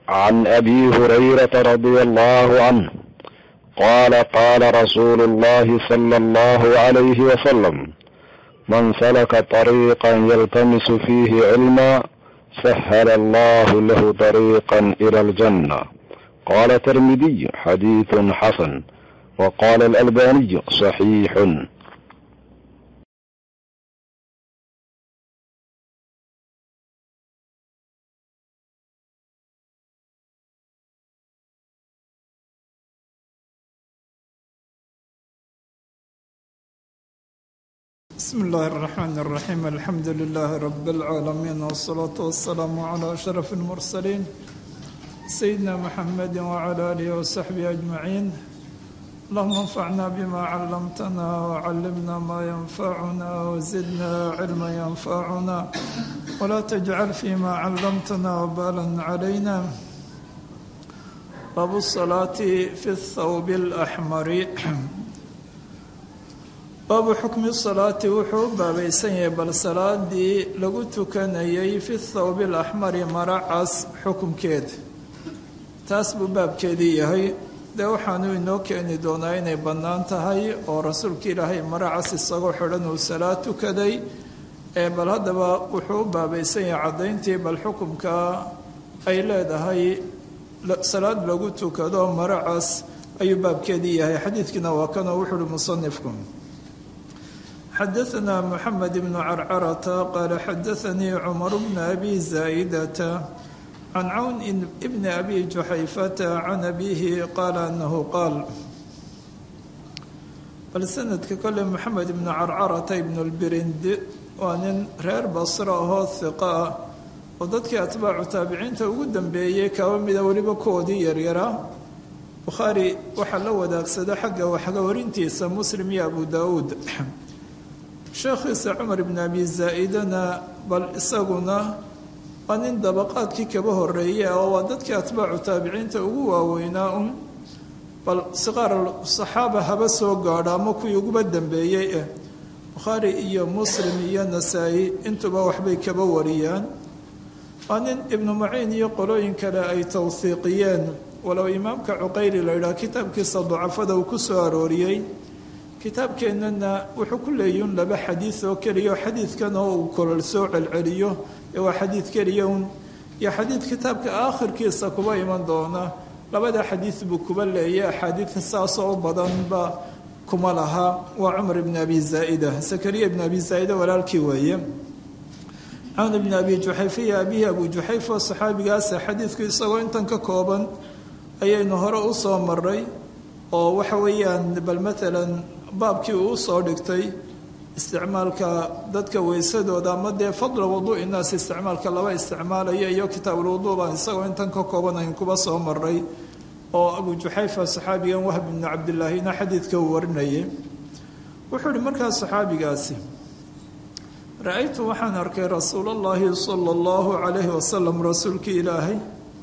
عن أبي هريرة رضي الله عنه قال قال رسول الله صلى الله عليه وسلم: من سلك طريقا يلتمس فيه علما سهل الله له طريقا إلى الجنة. قال الترمذي: حديث حسن. وقال الألباني: صحيح. بسم الله الرحمن الرحيم. الحمد لله رب العالمين، والصلاة والسلام على أشرف المرسلين سيدنا محمد وعلى آله وصحبه أجمعين. اللهم انفعنا بما علمتنا وعلمنا ما ينفعنا وزدنا علما ينفعنا ولا تجعل فيما علمتنا وبالا علينا. باب الصلاة في الثوب الأحمر. baabu xukmi salaati wuxuu u baabaysan yahay bal salaadii lagu tukanayay fi thawbi alaxmari mara cas xukumkeeda. taas buu baabkeedii yahay. dee waxaanu inoo keeni doonaa inay bannaan tahay oo rasuulka ilaahay mara cas isagoo xidhan uu salaad tukaday. bal haddaba wuxuu u baabaysan yahay caddayntii bal xukumka ay leedahay salaad lagu tukado mara cas ayuu baabkeedii yahay. xadiidkiina waa kanoo wuxu uhi musanifku: xadaثna mحamed بن crcrة qال xadaثnii cmر بن أbي زاaئdة عan cawn بn أbي جuxayfة عan أbيهi qاal أنhu qاal. bal sanadka kole mحamed بن crcrةa ibn اlbirind waa nin reer basro ahoo hiqa ah oo dadkii atbaacu taabiciinta ugu dambeeyey kaba mida weliba koodii yaryara. bukhaari waxaa la wadaagsada xagga waxga warintiisa muslim iyo abu daauud. sheekhiisa cumar ibn abi zaa'idana bal isaguna waa nin dabaqaadkii kaba horeeya oo waa dadkii atbaacu taabiciinta ugu waaweynaa bal siqaar saxaaba haba soo gaadho ama kuwii uguba dambeeyey bukhaari iyo muslim iyo nasaa-i intuba waxbay kaba wariyaan. waa nin ibnu maciin iyo qolooyin kale ay tawhiiqiyeen, walow imaamka cuqayli la yidhaha kitaabkiisa ducafada uu ku soo arooriyey. kitaabkeennana wuxuu ku leeyihin laba xadiid oo keliya oo xadiidkan oo uu kolol soo celceliyo waa xadiid keliya un, iyo xadiid kitaabka aakhirkiisa kuba iman doona. labada xadiid buu kuba leeyay, axaadiidka saasoo u badanba kuma laha. waa cumar ibn abi zaa'ida, sakariya ibn abi zaa'ida walaalkii weeye. cawn ibn abi juxayfa iyo abihi abu juxayfa saxaabigaasa xadiidku isagoo intan ka kooban ayaynu hore u soo maray oo waxa weeyaan bal maalan baabkii uu usoo dhigtay isticmaalka dadka weysadooda ama dee fadla wuduu'i naas isticmaalka laba isticmaalaya iyo kitaabulwuduu baan isagoo intan ka kooban ayn kuba soo maray oo abu juxayfa saxaabigan wahb ibnu cabdillaahina xadiidka uu warinayay. wuxuu ihi markaas saxaabigaasi: ra-aytu waxaan arkay rasuul allahi sala allahu calayhi wasalam rasuulkii ilaahay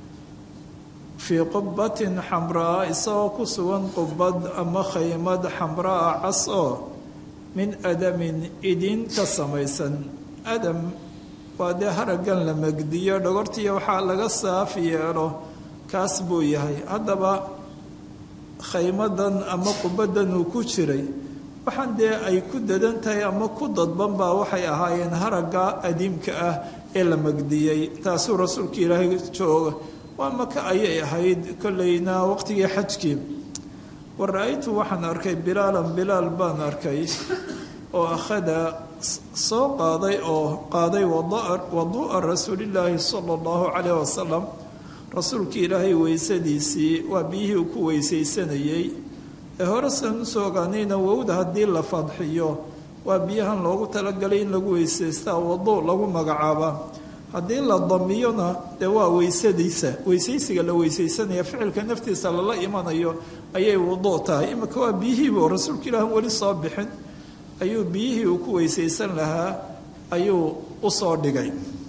fii qubbatin xamraa isagoo ku sugan qubbad ama khaymad xamraa cas oo min adamin idin ka samaysan. adam waa dee haraggan la megdiyo dhogortiiyo waxaa laga saaf yeelo, kaas buu yahay. haddaba khaymadan ama qubbadan uu ku jiray waxaan dee ay ku dadan tahay ama ku dadban baa waxay ahaayeen haragga adiimka ah ee la megdiyey. taasuu rasuulka ilaahay jooga. waa maka ayay ahayd kollayna waqtigii xajkii. wa ra-aytu waxaan arkay bilaalan bilaal baan arkay oo akhada soo qaaday waduu'a rasuulillaahi sala allahu calayh wasalam, rasuulkii ilaahay weysadiisii waa biyihii uu ku weysaysanayey. hore san usoo ogaanayna wowda haddii la fadxiyo waa biyahan loogu talagalay in lagu weysaystaa waduu lagu magacaabaa. haddii la damiyona dee waa weysaysiga la weysaysanaya ficilka naftiisa lala imanayo ayay wuduu tahay. imika waa biyihiibu rasuulka ilaah weli soo bixin ayuu biyihii uu ku weysaysan lahaa ayuu usoo dhigay.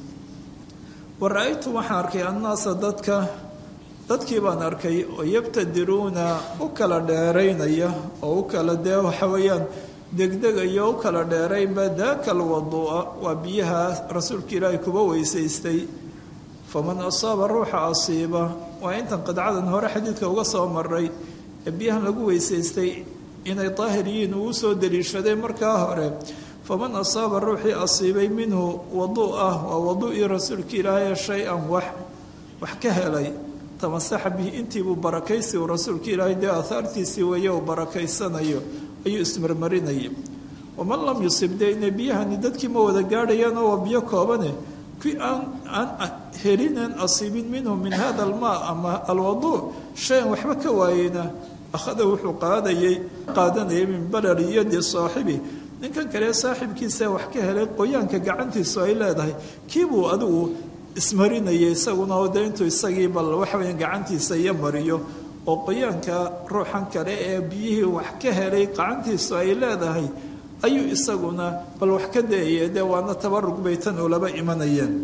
wa ra-aytu waxaan arkay annaasa dadkii baan arkay oo yabtadiruuna u kala dheeraynaya oo u kala dee waxa weeyaan degdegayo u kala dheeraynba daaka alwaduu'a waa biyaha rasuulka ilaahay kuba weysaystay faman asaaba ruuxa asiiba waa intan qidcadan hore xadiidka uga soo maray ee biyahan lagu weysaystay inay daahir yihiin uu soo daliishaday markaa hore faman asaaba ruuxii asiibay minhu waduu ah waa waduu'ii rasuulka ilaahay shay-an wax ka helay tamasaxa bihi intiibuu barakaysi uu rasuulka ilaahay dee aahaartiisii weeye uu barakaysanayo ayuu ismarmarinayay waman lam yusib dee inay biyahani dadkii ma wada gaadhayaanoo waa biyo koobane kii aan helinen asiibin minhu min hada almaa ama alwaduu shay-an waxba ka waayeyna akhada wuxuu qaadanayay min balali yadi saaxibi ninkan kale saaxibkiisa wax ka helay qoyaanka gacantiisu ay leedahay kiibuu adigu ismarinayay isaguna oo dee intuu isagii bal waxaweya gacantiisa iyo mariyo oo qoyaanka ruuxan kale ee biyihii wax ka helay gacantiisu ay leedahay ayuu isaguna bal wax ka dayaya dee waana tabarug bay tan ulaba imanayeen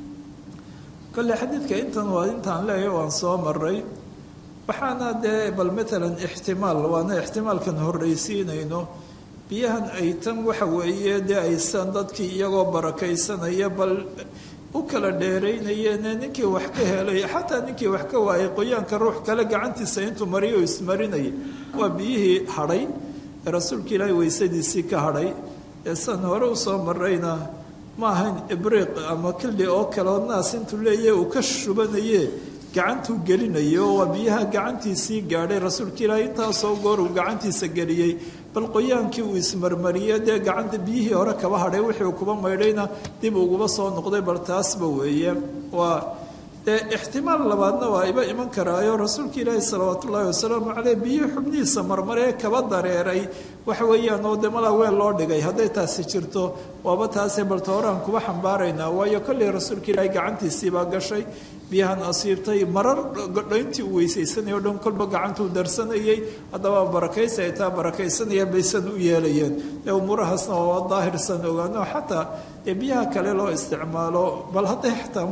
kolle xadiidka intan waa intaan leeyahay waan soo maray waxaana dee bal matalan ixtimaal waana ixtimaalkan horraysiinayno biyahan ay tan waxa weeye dee aysan dadkii iyagoo barakaysanaya bal u kala dheeraynayeene ninkii wax ka helay xataa ninkii wax ka waayay qoyaanka ruux kale gacantiisa intuu mariyo o ismarinayay waa biyihii hadhay ee rasuulka ilaahay weysadiisii ka hadhay ee san hore usoo marayna ma ahayn ibriiq ama kili oo kale oo naas intuu leeyahy uu ka shubanaye gacantuu gelinayo waa biyaha gacantiisii gaadhay rasuulka ilaahay intaasoo goor uu gacantiisa geliyey bal qoyaankii uu ismarmariyey dee gacanta biyihii hore kaba hadhay wixii uu kuba maydhayna dib uguba soo noqday bal taasba weeye waa dee ixtimaal labaadna waa iba iman karaayo rasuulka ilaahi salawaatu ullaahi wasalaamu caleyh biyihii xubnihiisa marmaree kaba dareeray waxa weeyaan oo dee malaa weel loo dhigay hadday taasi jirto waaba taasee balta horaan kuba xambaaraynaa waayo kolley rasuulka ilaahi gacantiisiibaa gashay biyahan asiibtay marar godhayntii uu weysaysanay o dhan kolba gacantuu darsanayay haddaba barakaysi ay taa barakaysanaya baysan u yeelayeen ee umuurahaasna waa daahirsan ogaano xataa ee biyaha kale loo isticmaalo bal hadday xataa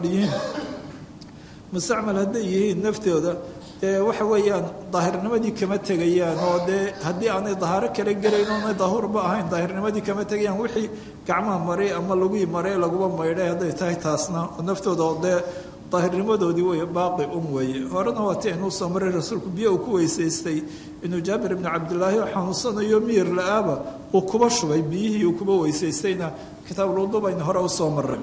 mustacmal hadday yihiin naftooda dee waxa weeyaan daahirnimadii kama tegayaan oo dee haddii aanay dahaaro kala gelayn oonay daahurba ahayn daahirnimadii kama tegayaan wixii gacmaha maray ama lagii maray laguba maydhay hadday tahay taasna oo naftooda oo dee daahirnimadoodii wey baaqi weeye horena waa ti aynuu soo maray rasuulku biyo uu ku weysaystay inuu jaabir ibnu cabdilaahi oo xanuunsanayo miyir la-aaba uu kuba shubay biyihii uu kuba weysaystayna kitaabulwudu baynu hore usoo maray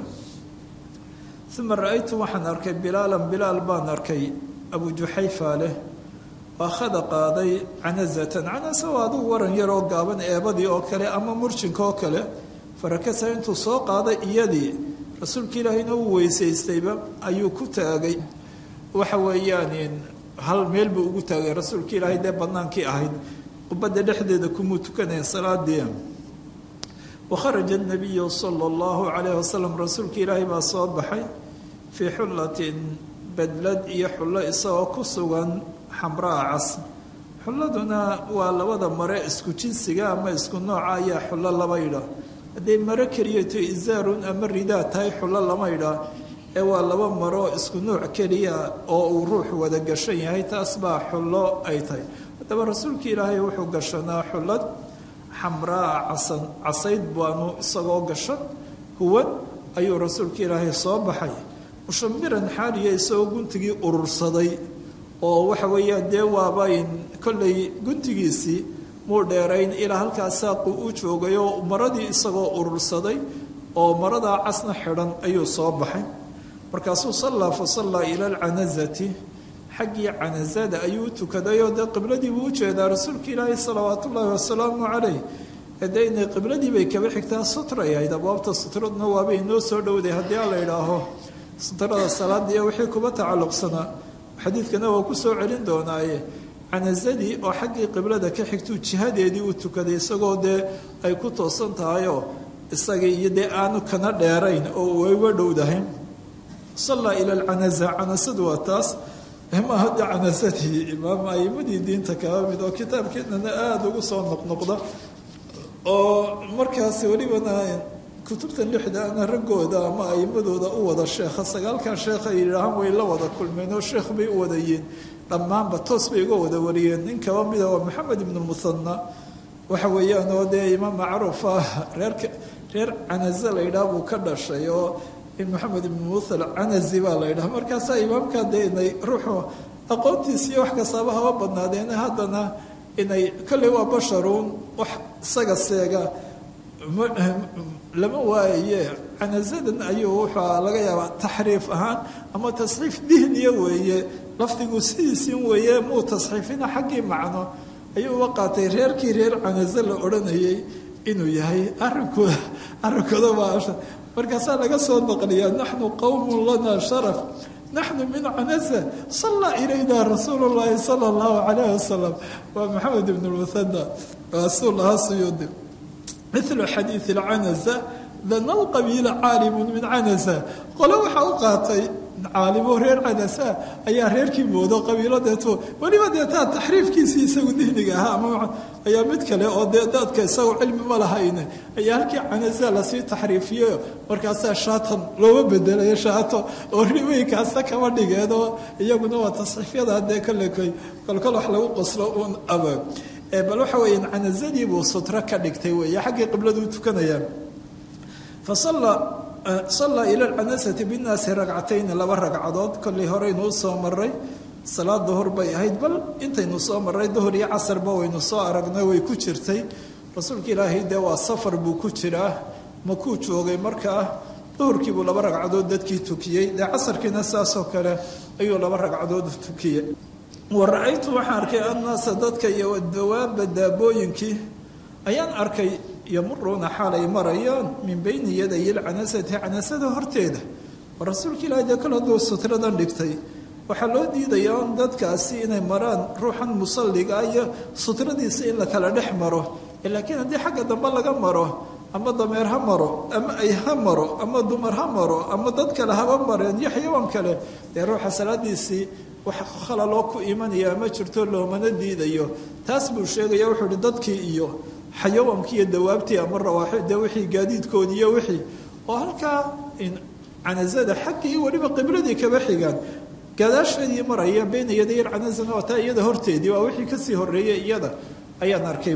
uma ra-aytu waxaan arkay bilaalan bilaal baan arkay abu juxayfa leh akhada qaaday canazatan canasa waa adigu waran yar oo gaaban eebadii oo kale ama murjinka oo kale farakasa intuu soo qaaday iyadii rasuulka ilaahayna uu weysaystayba ayuu ku taagay waxa weeyaan hal meel buu ugu taagay rasuulka ilaahay dee bannaankii ahayd qubadda dhexdeeda kumuu tukanayn salaadii wakharaja anabiyu sala allahu calayhi wasalam rasuulka ilaahay baa soo baxay fii xullatin badlad iyo xullo isagoo ku sugan xamraa cas xulladuna waa labada mare isku jinsiga ama isku nooca ayaa xullo laba yidha hadday maro keliyato izaarun ama ridaa tahay xullo lama yidhaa ee waa laba maro isku nooc keliya oo uu ruux wada gashan yahay taas baa xullo ay tahay haddaba rasuulka ilaahay wuxuu gashanaa xullad xamraa casayd baanu isagoo gashan huwan ayuu rasuulka ilaahay soo baxay mushamiran xaaliya isagoo guntigii urursaday oo waxa weeyaan dee waabayn kollay guntigiisii muu dheerayn ilaa halkaa saaqu u joogay oo maradii isagoo urursaday oo maradaa casna xidhan ayuu soo baxay markaasuu sallaa fa sallaa ila alcanazati xaggii canazada ayuu u tukadayoo dee qibladii buu u jeedaa rasuulka ilaahi salawaatu ullaahi wasalaamu calayh de inay qibladii bay kaba xigtaa sutray ahayd abwaabta sutradna waabay inoo soo dhowday haddii a la idhaaho sutrada salaadii wixii kuba tacalluqsanaa xadiidkana waa ku soo celin doonaaye canazadii oo xaggii qiblada ka xigtuu jihadeedii u tukaday isagoo dee ay ku toosan tahayoo isagii iyo dee aanu kana dheerayn oo wayga dhowdahay sallaa ila alcanaza canasadu waa taas ma hadda canasadii imaam aimadii diinta kaba mid oo kitaabkeennana aada ugu soo noqnoqda oo markaas welibana kutubtan lixdaana raggooda ama aimadooda u wada sheekha sagaalkan sheekh ay yidhaahaan way la wada kulmeen oo sheekh bay u wadayiin dhammaanba toos bay uga wada wariyeen nin kaba mida waa maxamed ibnu musanna waxa weeyaan oo dee imaam macruuf ah reer canaze la yidhaah buu ka dhashay oo maxamed ibn muusa alcanazi baa la yidhaha markaasaa imaamkaa dee inay ruuxu aqoontiisiiyo wax kastaaba haba badnaadeena haddana inay kolley waa basharuun wax isaga seega lama waaye canazadan ayuu wuxuu laga yaabaa taxriif ahaan ama tasxiif dihniya weeye lafdigu sidiisin weeye muu tasxiifina xaggii macno ayuu uga qaatay reerkii reer canaze la odhanayay inuu yahay arrinkooda waa markaasaa laga soo naqliyaa naxnu qowmun lana sharaf naxnu min canaza sallaa ilayna rasuulu llaahi sala allahu calayh wasalam waa maxamed ibn lmuthana rasuul ahaa suyuudi mithlu xadiidi alcanaza dana alqabiila caalimun min canaza qole waxaa u qaatay caalimo reer canasa ayaa reerkii moodo qabiilo deeto weliba deetaa taxriifkiisii isagu dihniga ahaa ama ayaa mid kale oo dee dadka isagu cilmi ma lahayne ayaa halkii canasa lasii taxriifiyo markaasaa shaatan looga bedelayo shaato oo riweykaasa kama dhigeenoo iyaguna waa tasxiifyada haddee kolekay kolkol wax lagu qoslo uun aba bal waxa weeyaan canazadii buu sutro ka dhigtay weeye xaggii qibladu u tukanayaan sallaa ila alcanasati binnaasi ragcatayni laba ragcadood kollay horeynuu soo maray salaad duhur bay ahayd bal intaynu soo maray duhur iyo casarba waynu soo aragnay way ku jirtay rasuulka ilaahay dee waa safar buu ku jiraa makuu joogay markaa duhurkiibuu laba ragcadood dadkii tukiyey dee casarkiina saasoo kale ayuu laba ragcadood tukiyey wa ra-aytu waxaan arkay annaasa dadka iyo dawaaba daabooyinkii ayaan arkay yamuruuna xaalay marayaan min bayni yaday ilcanasati canasada horteeda rasuulka ilaahay dee kale hadduu sutradan dhigtay waxaa loo diidayaa on dadkaasi inay maraan ruuxan musalliga iyo sutradiisa in la kala dhex maro laakiin haddii xagga dambe laga maro ama dameer ha maro ama ay ha maro ama dumar ha maro ama dad kale haba mareen iyo xayawaan kale dee ruuxa salaadiisii wax khalaloo ku imanaya ma jirto loomana diidayo taas buu sheegaya wuxuu ihi dadkii iyo xayawaankii iyo dawaabtii ama rawaaxide wixii gaadiidkoodii iyo wixii oo halkaa canasada xaggii weliba qibladii kaba xigaan gadaasheedii maraya bayna yaday alcanasana waa taa iyada horteedii waa wixii kasii horeeyay iyada ayaan arkay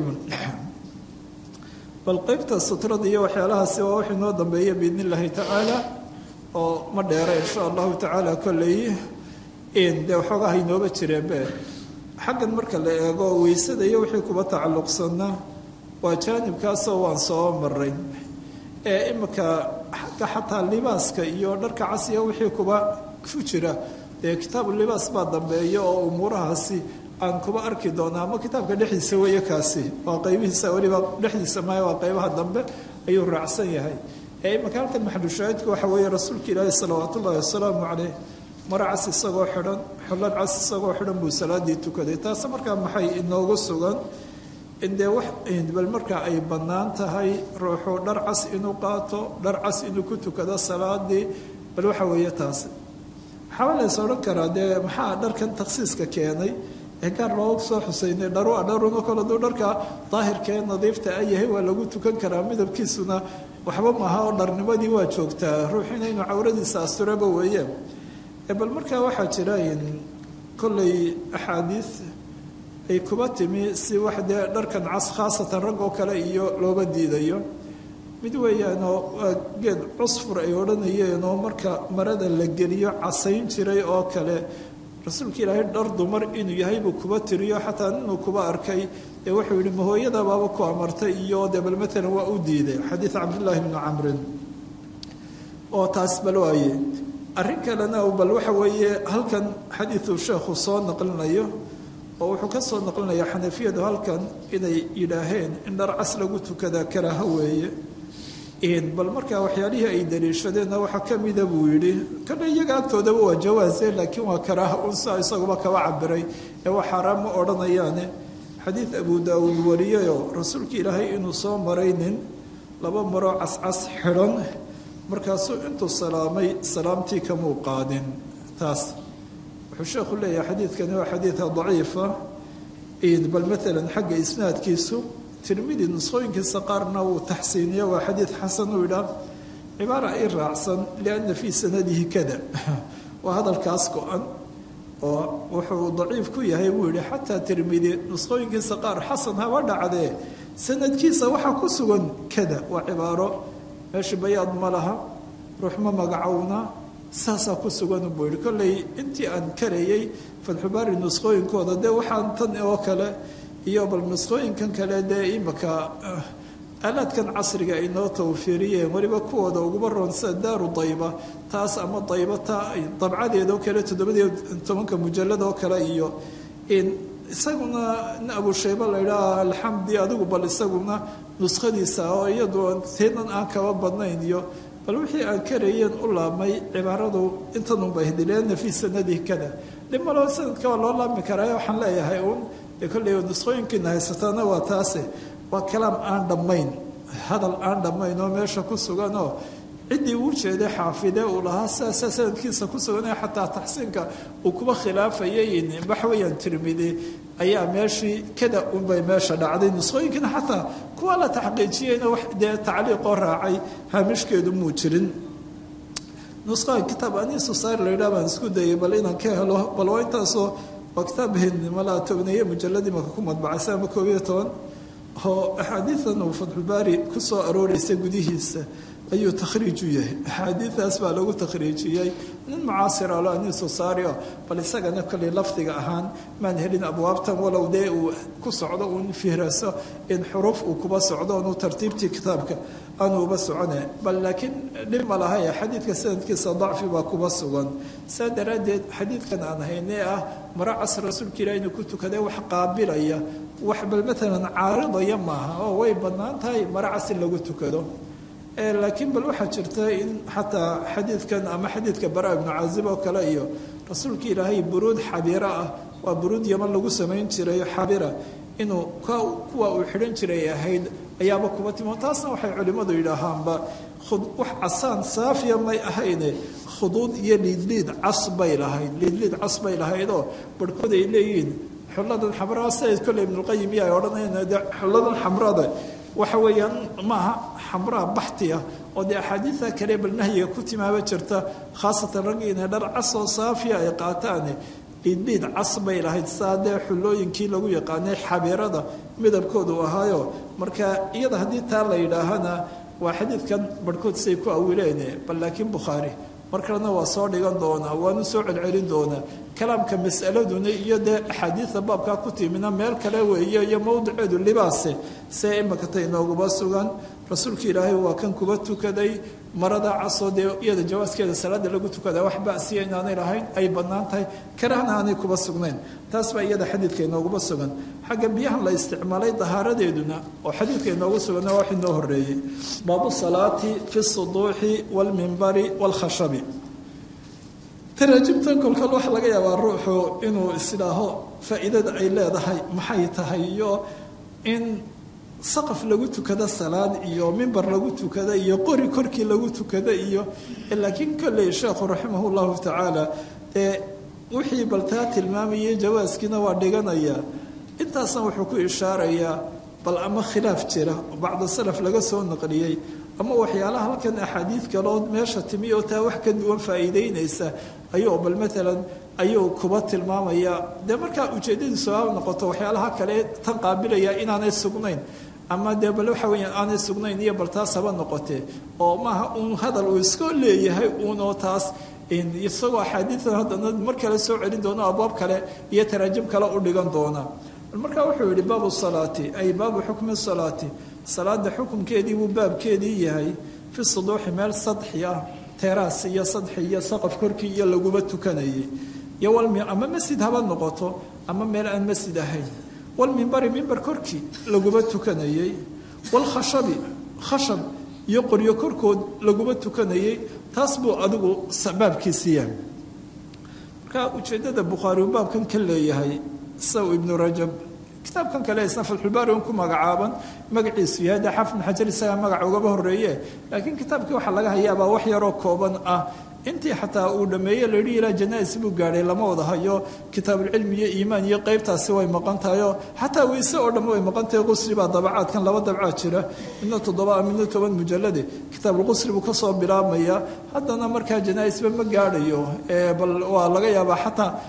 bal qeybta sutrada iyo waxyaalahaasi waa wax inoo dambeeya biidn illaahi tacaala oo ma dheera insha allahu tacaala kolley dee waxoogaha inooba jireenbe xaggan marka la eego weysada iyo wixii kuba tacalluqsanaa waa jaanibkaasoo waan soo maray imika xagga xataa libaaska iyo dharka casiya wixii kuba ku jira dee kitaabu libaas baa dambeeya oo umuurahaasi aan kuba arki doonaa ama kitaabka dhexdiisa weeye kaasi waa qaybihiisa weliba dhexdiisa maayo waa qaybaha dambe ayuu raacsan yahay imika halkan maxalushaahidku waxa weeye rasuulka ilaahi salawaat ullahi wasalaamu caleyh mara cas isagoo xidhan xullad cas isagoo xidhan buu salaadii tukaday taas markaa maxay inoogu sugan indee wax bal markaa ay bannaan tahay ruuxuu dhar cas inuu qaato dhar cas inuu ku tukado salaadii bal waxa weeye taasi waxaaba lays odhan karaa dee maxaa dharkan takhsiiska keenay gaar loogu soo xuseynay dharuna kale duu dharka daahirkee nadiifta a yahay waa lagu tukan karaa midabkiisuna waxba maaha oo dharnimadii waa joogtaa ruuxina inuu cawradiisa asturaba weeye bal markaa waxaa jira kolley axaadiis ay kuba timi si wax dee dharkan cas khaasatan rag oo kale iyo looba diidayo mid weeyaanoo waa geed cusfur ay odhanayeenoo marka marada la geliyo casayn jiray oo kale rasuulka ilaahay dhar dumar inuu yahay buu kuba tiriyo xataa inuu kuba arkay ee wuxuu yihi mahooyada baaba ku amartay iyo dee bal maalan waa u diiday xadiid cabdillaahi bni camrin oo taas bal waaye arrin kalena bal waxa weeye halkan xadiiduu sheekhu soo naqlinayo oo wuxuu ka soo naqlinaya xanafiyadu halkan inay yidhaaheen in dhar cas lagu tukadaa karaaho weeye bal markaa waxyaalihii ay daliishadeenna waxaa ka mida buu yidhi kana iyaga agtoodaba waa jawaase laakiin waa karaaha unsa isaguba kaba cabiray ee waa xaaraan ma odhanayaane xadiid abu daawuud wariyayoo rasuulka ilaahay inuu soo maray nin laba maroo cascas xidhan markaasuu intuu salaamay salaamtii kamuu qaadin taas wuxuu sheekhu leeyahay xadiidkani waa xadiida daciifa bal maalan xagga isnaadkiisu tirmidi nusqooyinkiisa qaarna wuu taxsiiniya waa xadiid xasan uu yidhaah cibaara ay raacsan lianna fii sanadihi kada waa hadalkaas go-an oo wuxuu daciif ku yahay buu yihi xataa tirmidi nusqooyinkiisa qaar xasan haba dhacdee sanadkiisa waxaa ku sugan kada waa cibaaro meesha bayaad ma laha ruuxma magacowna saasaa ku sugan buu yihi kolley intii aan karayey fatxubaari nusqooyinkooda dee waxaan tan oo kale iyo bal nusqooyinkan kale dee imaka aalaadkan casriga ay noo tawfiiriyeen weliba kuwooda uguba roon sida daaru dayba taas ama dayba ta dabcadeedoo kale 17 mujalad oo kale iyo isaguna abu shayba la yidhaha alxamdi adigu bal isaguna nuskhadiisa oo iyadu teedan aan kaba badnayn iyo bal wixii aan karayeen u laabmay cibaaradu intanunba hdileena fii sanadii kada dhib maloo sanadka waa loo laabmi karaa waxaan leeyahay uun dee kolley nuskhooyinkiina haysataana waa taase waa kalaam aan dhammayn hadal aan dhammayn oo meesha ku suganoo ciddii uu jeeday xaafide uu lahaa sidaasa sanadkiisa ku suganee xataa taxsiinka uu kuba khilaafayay waxweeyaan tirmidi ayaa meeshii kada unbay meesha dhacday nuskhooyinkiina xataa kuwa la taxqiijiyeyna wax dee tacliiqoo raacay haamishkeedu muu jirin nuskhooyin kitaab aniisu saar la yidhaha baan isku dayay bal inaan ka helo bal waa intaasoo waa kitaab malaa tobneeye mujalladii maka ku madbacaysa ama 11 oo axaadiidan uu fatxulbaari ku soo arooraysa gudihiisa ayuu takhriij u yahay axaadiidaas baa lagu takhriijiyey nin mucaasir alo aniisu saario bal isagana kolley lafdiga ahaan maan helin abwaabtan walow dee uu ku socdo uun fihraso in xuruuf uu kuba socdo onuu tartiibtii kitaabka aanu uba socone bal laakiin dhib ma lahaye xadiidka sanadkiisa dacfi baa kuba sugan saa daraaddeed xadiidkan aan haynee ah maro casr rasuulka ilaah inuu ku tukaday wax qaabilaya wax bal maalan caaridaya maaha oo way bannaan tahay maro cas in lagu tukado laakiin bal waxaa jirta in xataa xadiidkan ama xadiidka bara ibnu caazib oo kale iyo rasuulka ilaahay buruud xabira ah waa buruud yaman lagu samayn jiray xabira inuu kuwa uu xidhan jiray ahayd ayaaba kuba timo taasna waxay culimmadu yidhaahaanba wax casaan saafiya may ahayne khuduud iyo liidliid cas bay lahayd liidliid cas bay lahaydoo barhkood ay leeyihiin xulladan xamraa sidayd kolley ibnulqayim iyo ay odhanayaan dee xulladan xamrada waxa weeyaan maaha xamraa baxti ah oo dee axaadiida kale bal nahyiga ku timaaba jirta khaasatan raggii inay dhar cas oo saafiya ay qaataane liidliid cas bay lahayd saa dee xullooyinkii lagu yaqaanay xabirada midabkoodu ahaayo marka iyada haddii taa la yidhaahana waa xadiidkan barhkood siay ku awileene bal laakiin bukhaari mar kalena waa soo dhigan doonaa waanu soo celcelin doonaa kalaamka mas'aladuna iyo dee axaadiida baabkaa ku timina meel kale weeye iyo mowdiceedu libaase see imakata inooguba sugan rasuulka ilaahay waa kan kuba tukaday marada casoo dee iyada jawaaskeeda salaada lagu tukada wax basiya inaanay lahayn ay bannaan tahay karahna aanay kuba sugnayn taas baa iyada xadiidka inooguba sugan xagga biyahan la isticmaalay dahaaradeeduna oo xadiidka inoogu suganna wax inoo horeeyey baabu salaati fi suduuxi waalmimbari waalkhashabi taraajibtan kolkol waxa laga yaabaa ruuxu inuu isdhaaho faa'iidada ay leedahay maxay tahay iyo in saqaf lagu tukado salaad iyo mimbar lagu tukado iyo qori korkii lagu tukado iyo laakiin kolley sheekhu raximah llahu tacaala wixii baltaa tilmaamayay jawaaskiina waa dhiganaya intaasna wuxuu ku ishaarayaa bal ama khilaaf jira bacda salaf laga soo naqliyey ama waxyaalaha halkan axaadiid kaloo meesha timi oo taa wax ka duwan faa'iideynaysa ayuu bal maalan ayuu kuba tilmaamaya dee markaa ujeeddadiisu ha noqoto waxyaalaha kale tan qaabilaya inaanay sugnayn ama dee bal waxa weeyaan aanay sugnayn iyo bal taas haba noqotee oo maaha uun hadal uu iska leeyahay uunoo taas isagoo axaadiidan haddana mar kale soo celin doono abwaab kale iyo taraajim kale u dhigan doona markaa wuxuu yidhi baabu salaati ay baabu xukmi salaati salaada xukumkeedii buu baabkeedii yahay fi suduuxi meel sadxi ah teraas iyo sadxi iyo saqaf korkii iyo laguba tukanayay iyo ama masjid haba noqoto ama meel aan masjid ahayn walmimbari mimbar korkii laguba tukanayey walkhashabi khashab iyo qoryo korkood laguba tukanayey taas buu adigu baabkiisi yahay marka ujeeddada bukhaari uu baabkan ka leeyahay saw ibnu rajab kitaabkan kale isna fatxulbaari un ku magacaaban magaciisu yahay dee xafid xajar isagaa magaca ugaba horreeye laakiin kitaabkii waxaa laga hayaabaa wax yaroo kooban ah intii xataa uu dhameeye la yidhi ilaa janais buu gaadhay lama wada hayo kitaabulcilmi iyo iimaan iyo qeybtaasi way maqan tahayoo xataa weyse oo dhamma way maqan tahay qusri baa dabacaadkan 2 dabcaad jira midna 7 midna 10 mujallade kitaabulqusri buu kasoo bilaabmaya haddana markaa janais-ba ma gaadhayo bal waa laga yaabaa xataa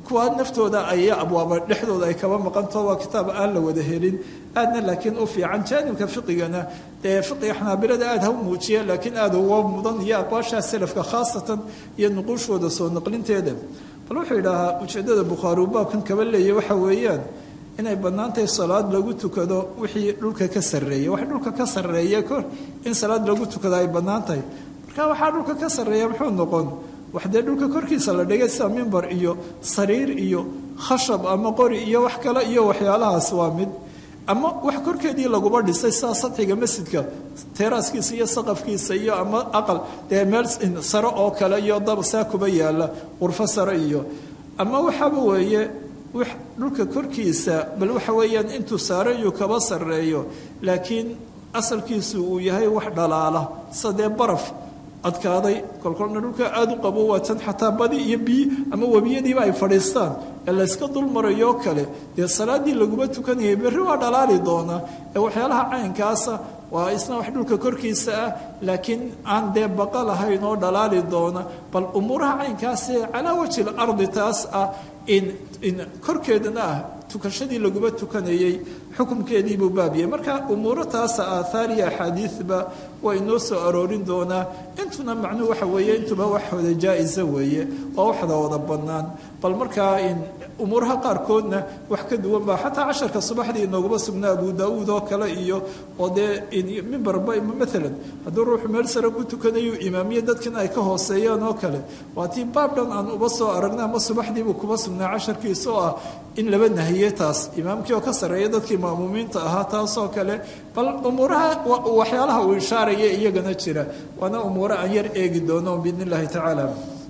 kuwa naftooda ay abwaaba dhexdooda ay kaba maqanto waa kitaab aan la wada helin aadna laakiin u fiican jaanibka fiqigana dee fiqiga xanaabilada aad ha u muujiya laakiin aad uga mudan iyo aqwaasha salafka khaasatan iyo nuquushooda soo naqlinteeda bal wuxuu yidhaahaa ujeeddada bukhaari baabkan kaba leeya waxa weeyaan inay bannaantahay salaad lagu tukado wixii dhulka ka sarreeya wax dhulka ka sarreeya kor in salaad lagu tukado ay bannaan tahay marka waxaa dhulka ka sarreeya muxuu noqon wax dee dhulka korkiisa la dhigay sida mimbar iyo sariir iyo khashab ama qori iyo wax kale iyo waxyaalahaas waa mid ama wax korkeedii laguba dhisay sida sadxiga masjidka teeraaskiisa iyo saqafkiisa iyo ama aqal dee meel sare oo kale iyo dab saa kuba yaalla qurfo sare iyo ama waxaaba weeye wax dhulka korkiisa bal waxa weeyaan intuu saareeyo kaba sarreeyo laakiin asalkiisu uu yahay wax dhalaala sadee baraf adkaaday kolkolna dhulka aada u qabo waa tan xataa badi iyo biyi ama webiyadiiba ay fadhiistaan ee layska dul marayoo kale dee salaaddii laguma tukanayay berri waa dhalaali doonaa ee waxyaalaha caynkaasa waa isna wax dhulka korkiisa ah laakiin aan dee baqa lahayn oo dhalaali doona bal umuuraha caynkaasee calaa wajhi lardi taas ah in korkeedana ah tukashadii laguma tukanayey xukumkeediibuu baabiyey marka umuuro taasa aathaariya axaadiidba waa inoo soo aroorin doonaa intuna macnuhu waxa weeye intuba wax wada jaa-isa weeye waa waxda wada bannaan bal markaa umuuraha qaarkoodna wax ka duwan baa xataa casharka subaxdii inooguma sugnaa abu daauud oo kale iyo oo dee mimbarba maalan hadduu ruuxu meel sare ku tukanayo imaamiye dadkina ay ka hooseeyaan oo kale waa tii baab dhan aan uba soo aragna ama subaxdiibuu kuma sugnaa casharkiisa oo ah in laba nahiye taas imaamkii oo ka sarreeya dadkii ma'muumiinta ahaa taasoo kale bal umuuraha waxyaalaha uu ishaaraya iyagana jira waana umuuro aan yar eegi doono biidn illahi tacaala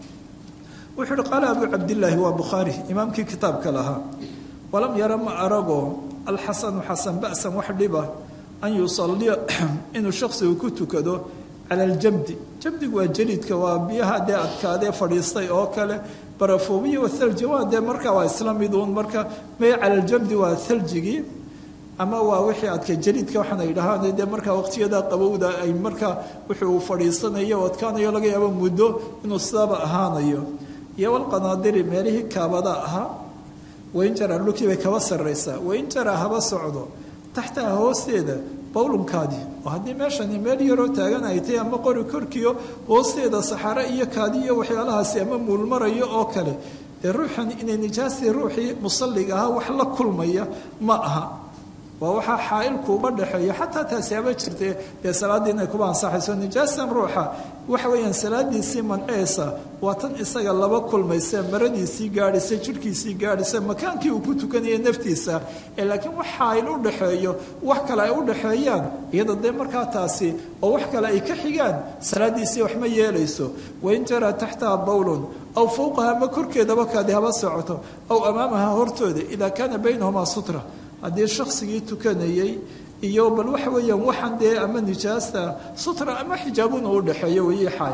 wuxuu uhi qaala abu cabdillaahi waa bukhaari imaamkii kitaabka lahaa walam yara ma arago alxasanu xasan ba'san wax dhiba an yusalliya inuu shaksigu ku tukado cala aljamdi jamdigu waa jaliidka waa biyaha dee adkaadee fadhiistay oo kale barafoobiya wathalji waa dee marka waa isla miduun marka may cala aljamdi waa thaljigii ama waa wixii adka jaliidka waxaana yidhahaan dee markaa waqtiyada qabowda ay markaa wuxuu fadhiisanayo adkaanayo laga yaabo muddo inuu sidaaba ahaanayo iyo walqanaadiri meelihii kaabada ahaa wainjara dhulkii bay kaba sarraysaa wainjara haba socdo taxtaha hoosteeda bowlunkaadii oo haddii meeshani meel yaroo taagan ay tahay ama qori korkiyo hoosteeda saxare iyo kaadi iyo waxyaalahaasi ama muulmarayo oo kale dee ruuxan inay nijaastii ruuxii musalliga ahaa wax la kulmaya ma aha waa waxaa xaailkuuba dhexeeya xataa taasi haba jirtee dee salaaddii inay kuba ansaxayso nijaasan ruuxa waxa weeyaan salaadiisii manceysa waa tan isaga laba kulmaysa maradiisii gaadhisa jidhkiisii gaadhisa makaankii uu ku tukanaya naftiisa ee laakiin wax xaail u dhexeeyo wax kale ay u dhexeeyaan iyada dee markaa taasi oo wax kale ay ka xigaan salaadiisii wax ma yeelayso wain jara taxtaha bowlun aw fowqaha ma korkeedaba kaadi haba socoto aw amaamaha hortooda idaa kaana baynahumaa sutra haddii shaksigii tukanayey iyo bal waxa weeyaan waxaan dee ama nijaasta sutra ama xijaabuna u dhexeeyo weye xaayl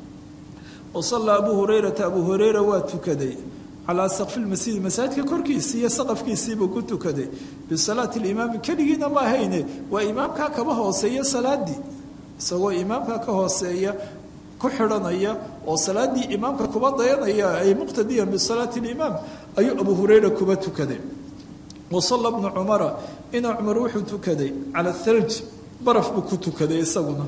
wasallaa abu hurayrata abu hurayra waa tukaday calaa saqfi lmasjidi masaajidka korkiisii iyo saqafkiisiibuu ku tukaday bisalaati limaami keligiina ma ahayne waa imaamkaa kaba hooseeya salaadii isagoo imaamkaa ka hooseeya ku xidhanaya oo salaadii imaamka kuba dayanaya ay muqtadiyan bisalaati limaam ayuu abu hurayra kuba tukaday wasalla bnu cumara ina cumar wuxuu tukaday cala thalj baraf buu ku tukaday isaguna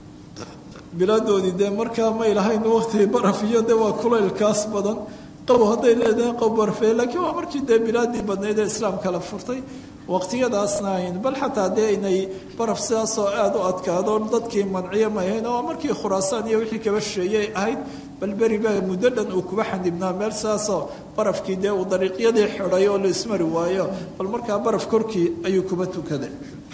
bilaadoodii dee markaa may lahayn waqti baraf iyo dee waa kulaylkaas badan qabow hadday leedahay qabow barfee laakiin waa markii dee bilaadii badnayd ee islaamka la furtay waqtiyadaasna ayn bal xataa dee inay baraf sidaasoo aada u adkaado dadkii manciyo ma ahayn oo markii khuraasaan iyo wixii kaba sheeyay ahayd bal beri baa muddo dhan uu kuba xanibnaa meel sidaasoo barafkii dee uu dariiqyadii xidhay oo la ismari waayo bal markaa baraf korkii ayuu kuba tukaday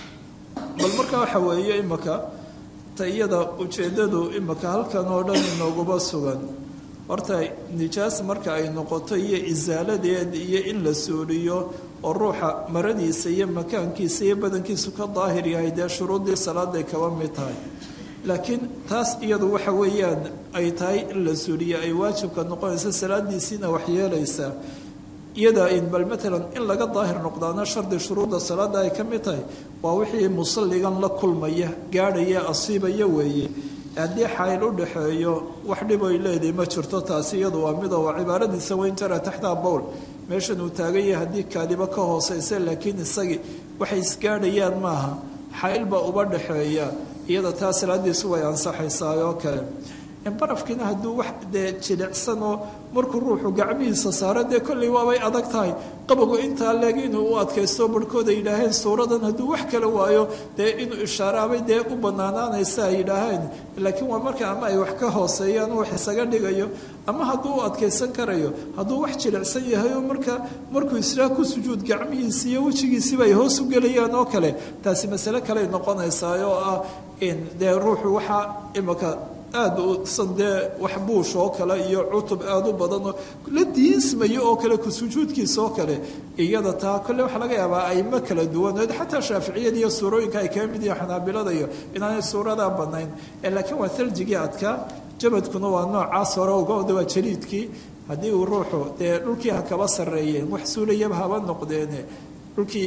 bal markaa waxa weeye imaka ta iyada ujeeddadu imaka halkan oo dhan inooguba sugan horta nijaas marka ay noqoto iyo isaaladeed iyo in la suuliyo oo ruuxa maradiisa iyo makaankiisa iyo badankiisu ka daahir yahay dee shuruuddii salaaday kaba mid tahay laakiin taas iyadu waxa weeyaan ay tahay in la suuliyo ay waajibka noqonaysa salaadiisiina waxyeelaysaa iyada in bal maalan in laga daahir noqdaana shardi shuruudda salaada ay ka mid tahay waa wixii musalligan la kulmaya gaadhaya asiibaya weeye haddii xayl u dhaxeeyo wax dhib ay leedahay ma jirto taasi iyadu waa mid oo waa cibaaradiisa wayn jara taxta bowl meeshan uu taagan yahay haddii kaadiba ka hooseysa laakiin isagii waxay isgaadhayaan maaha xayl baa uba dhaxeeya iyada taa salaadiisu way ansaxaysaa oo kale barafkiina hadduu wax dee jilicsan oo markuu ruuxu gacmihiisa saaro dee kolley waabay adag tahay qabogu intaa leeg inuu u adkaysto barhkooda yidhaaheen suuradan hadduu wax kala waayo dee inuu ishaaraabay dee u banaanaanaysa ay yidhaaheen laakiin waa marka ama ay wax ka hooseeyaan wax isaga dhigayo ama hadduu u adkaysan karayo hadduu wax jilicsan yahay oo markuu israa ku sujuud gacmihiisi iyo wejigiisiiba ay hoos u gelayaan oo kale taasi masale kaley noqonaysaa oo ah in dee ruuxu waxaa imaka aada usan dee wax buush oo kale iyo cutub aada u badanoo la diismayo oo kale ku sujuudkiisa oo kale iyada taa kolle waxaa laga yaabaa ayma kala duwaneed xataa shaaficiyada iyo suurooyinka ay kaga mid yihiin xanaabilada iyo inaanay suuradaa banayn laakiin waa thaljigii adkaa jabadkuna waa noocaas hore ugawada waa jaliidkii haddii uu ruuxu dee dhulkii ha kaba sarreeyeen wax suulayaba haba noqdeene dhulkii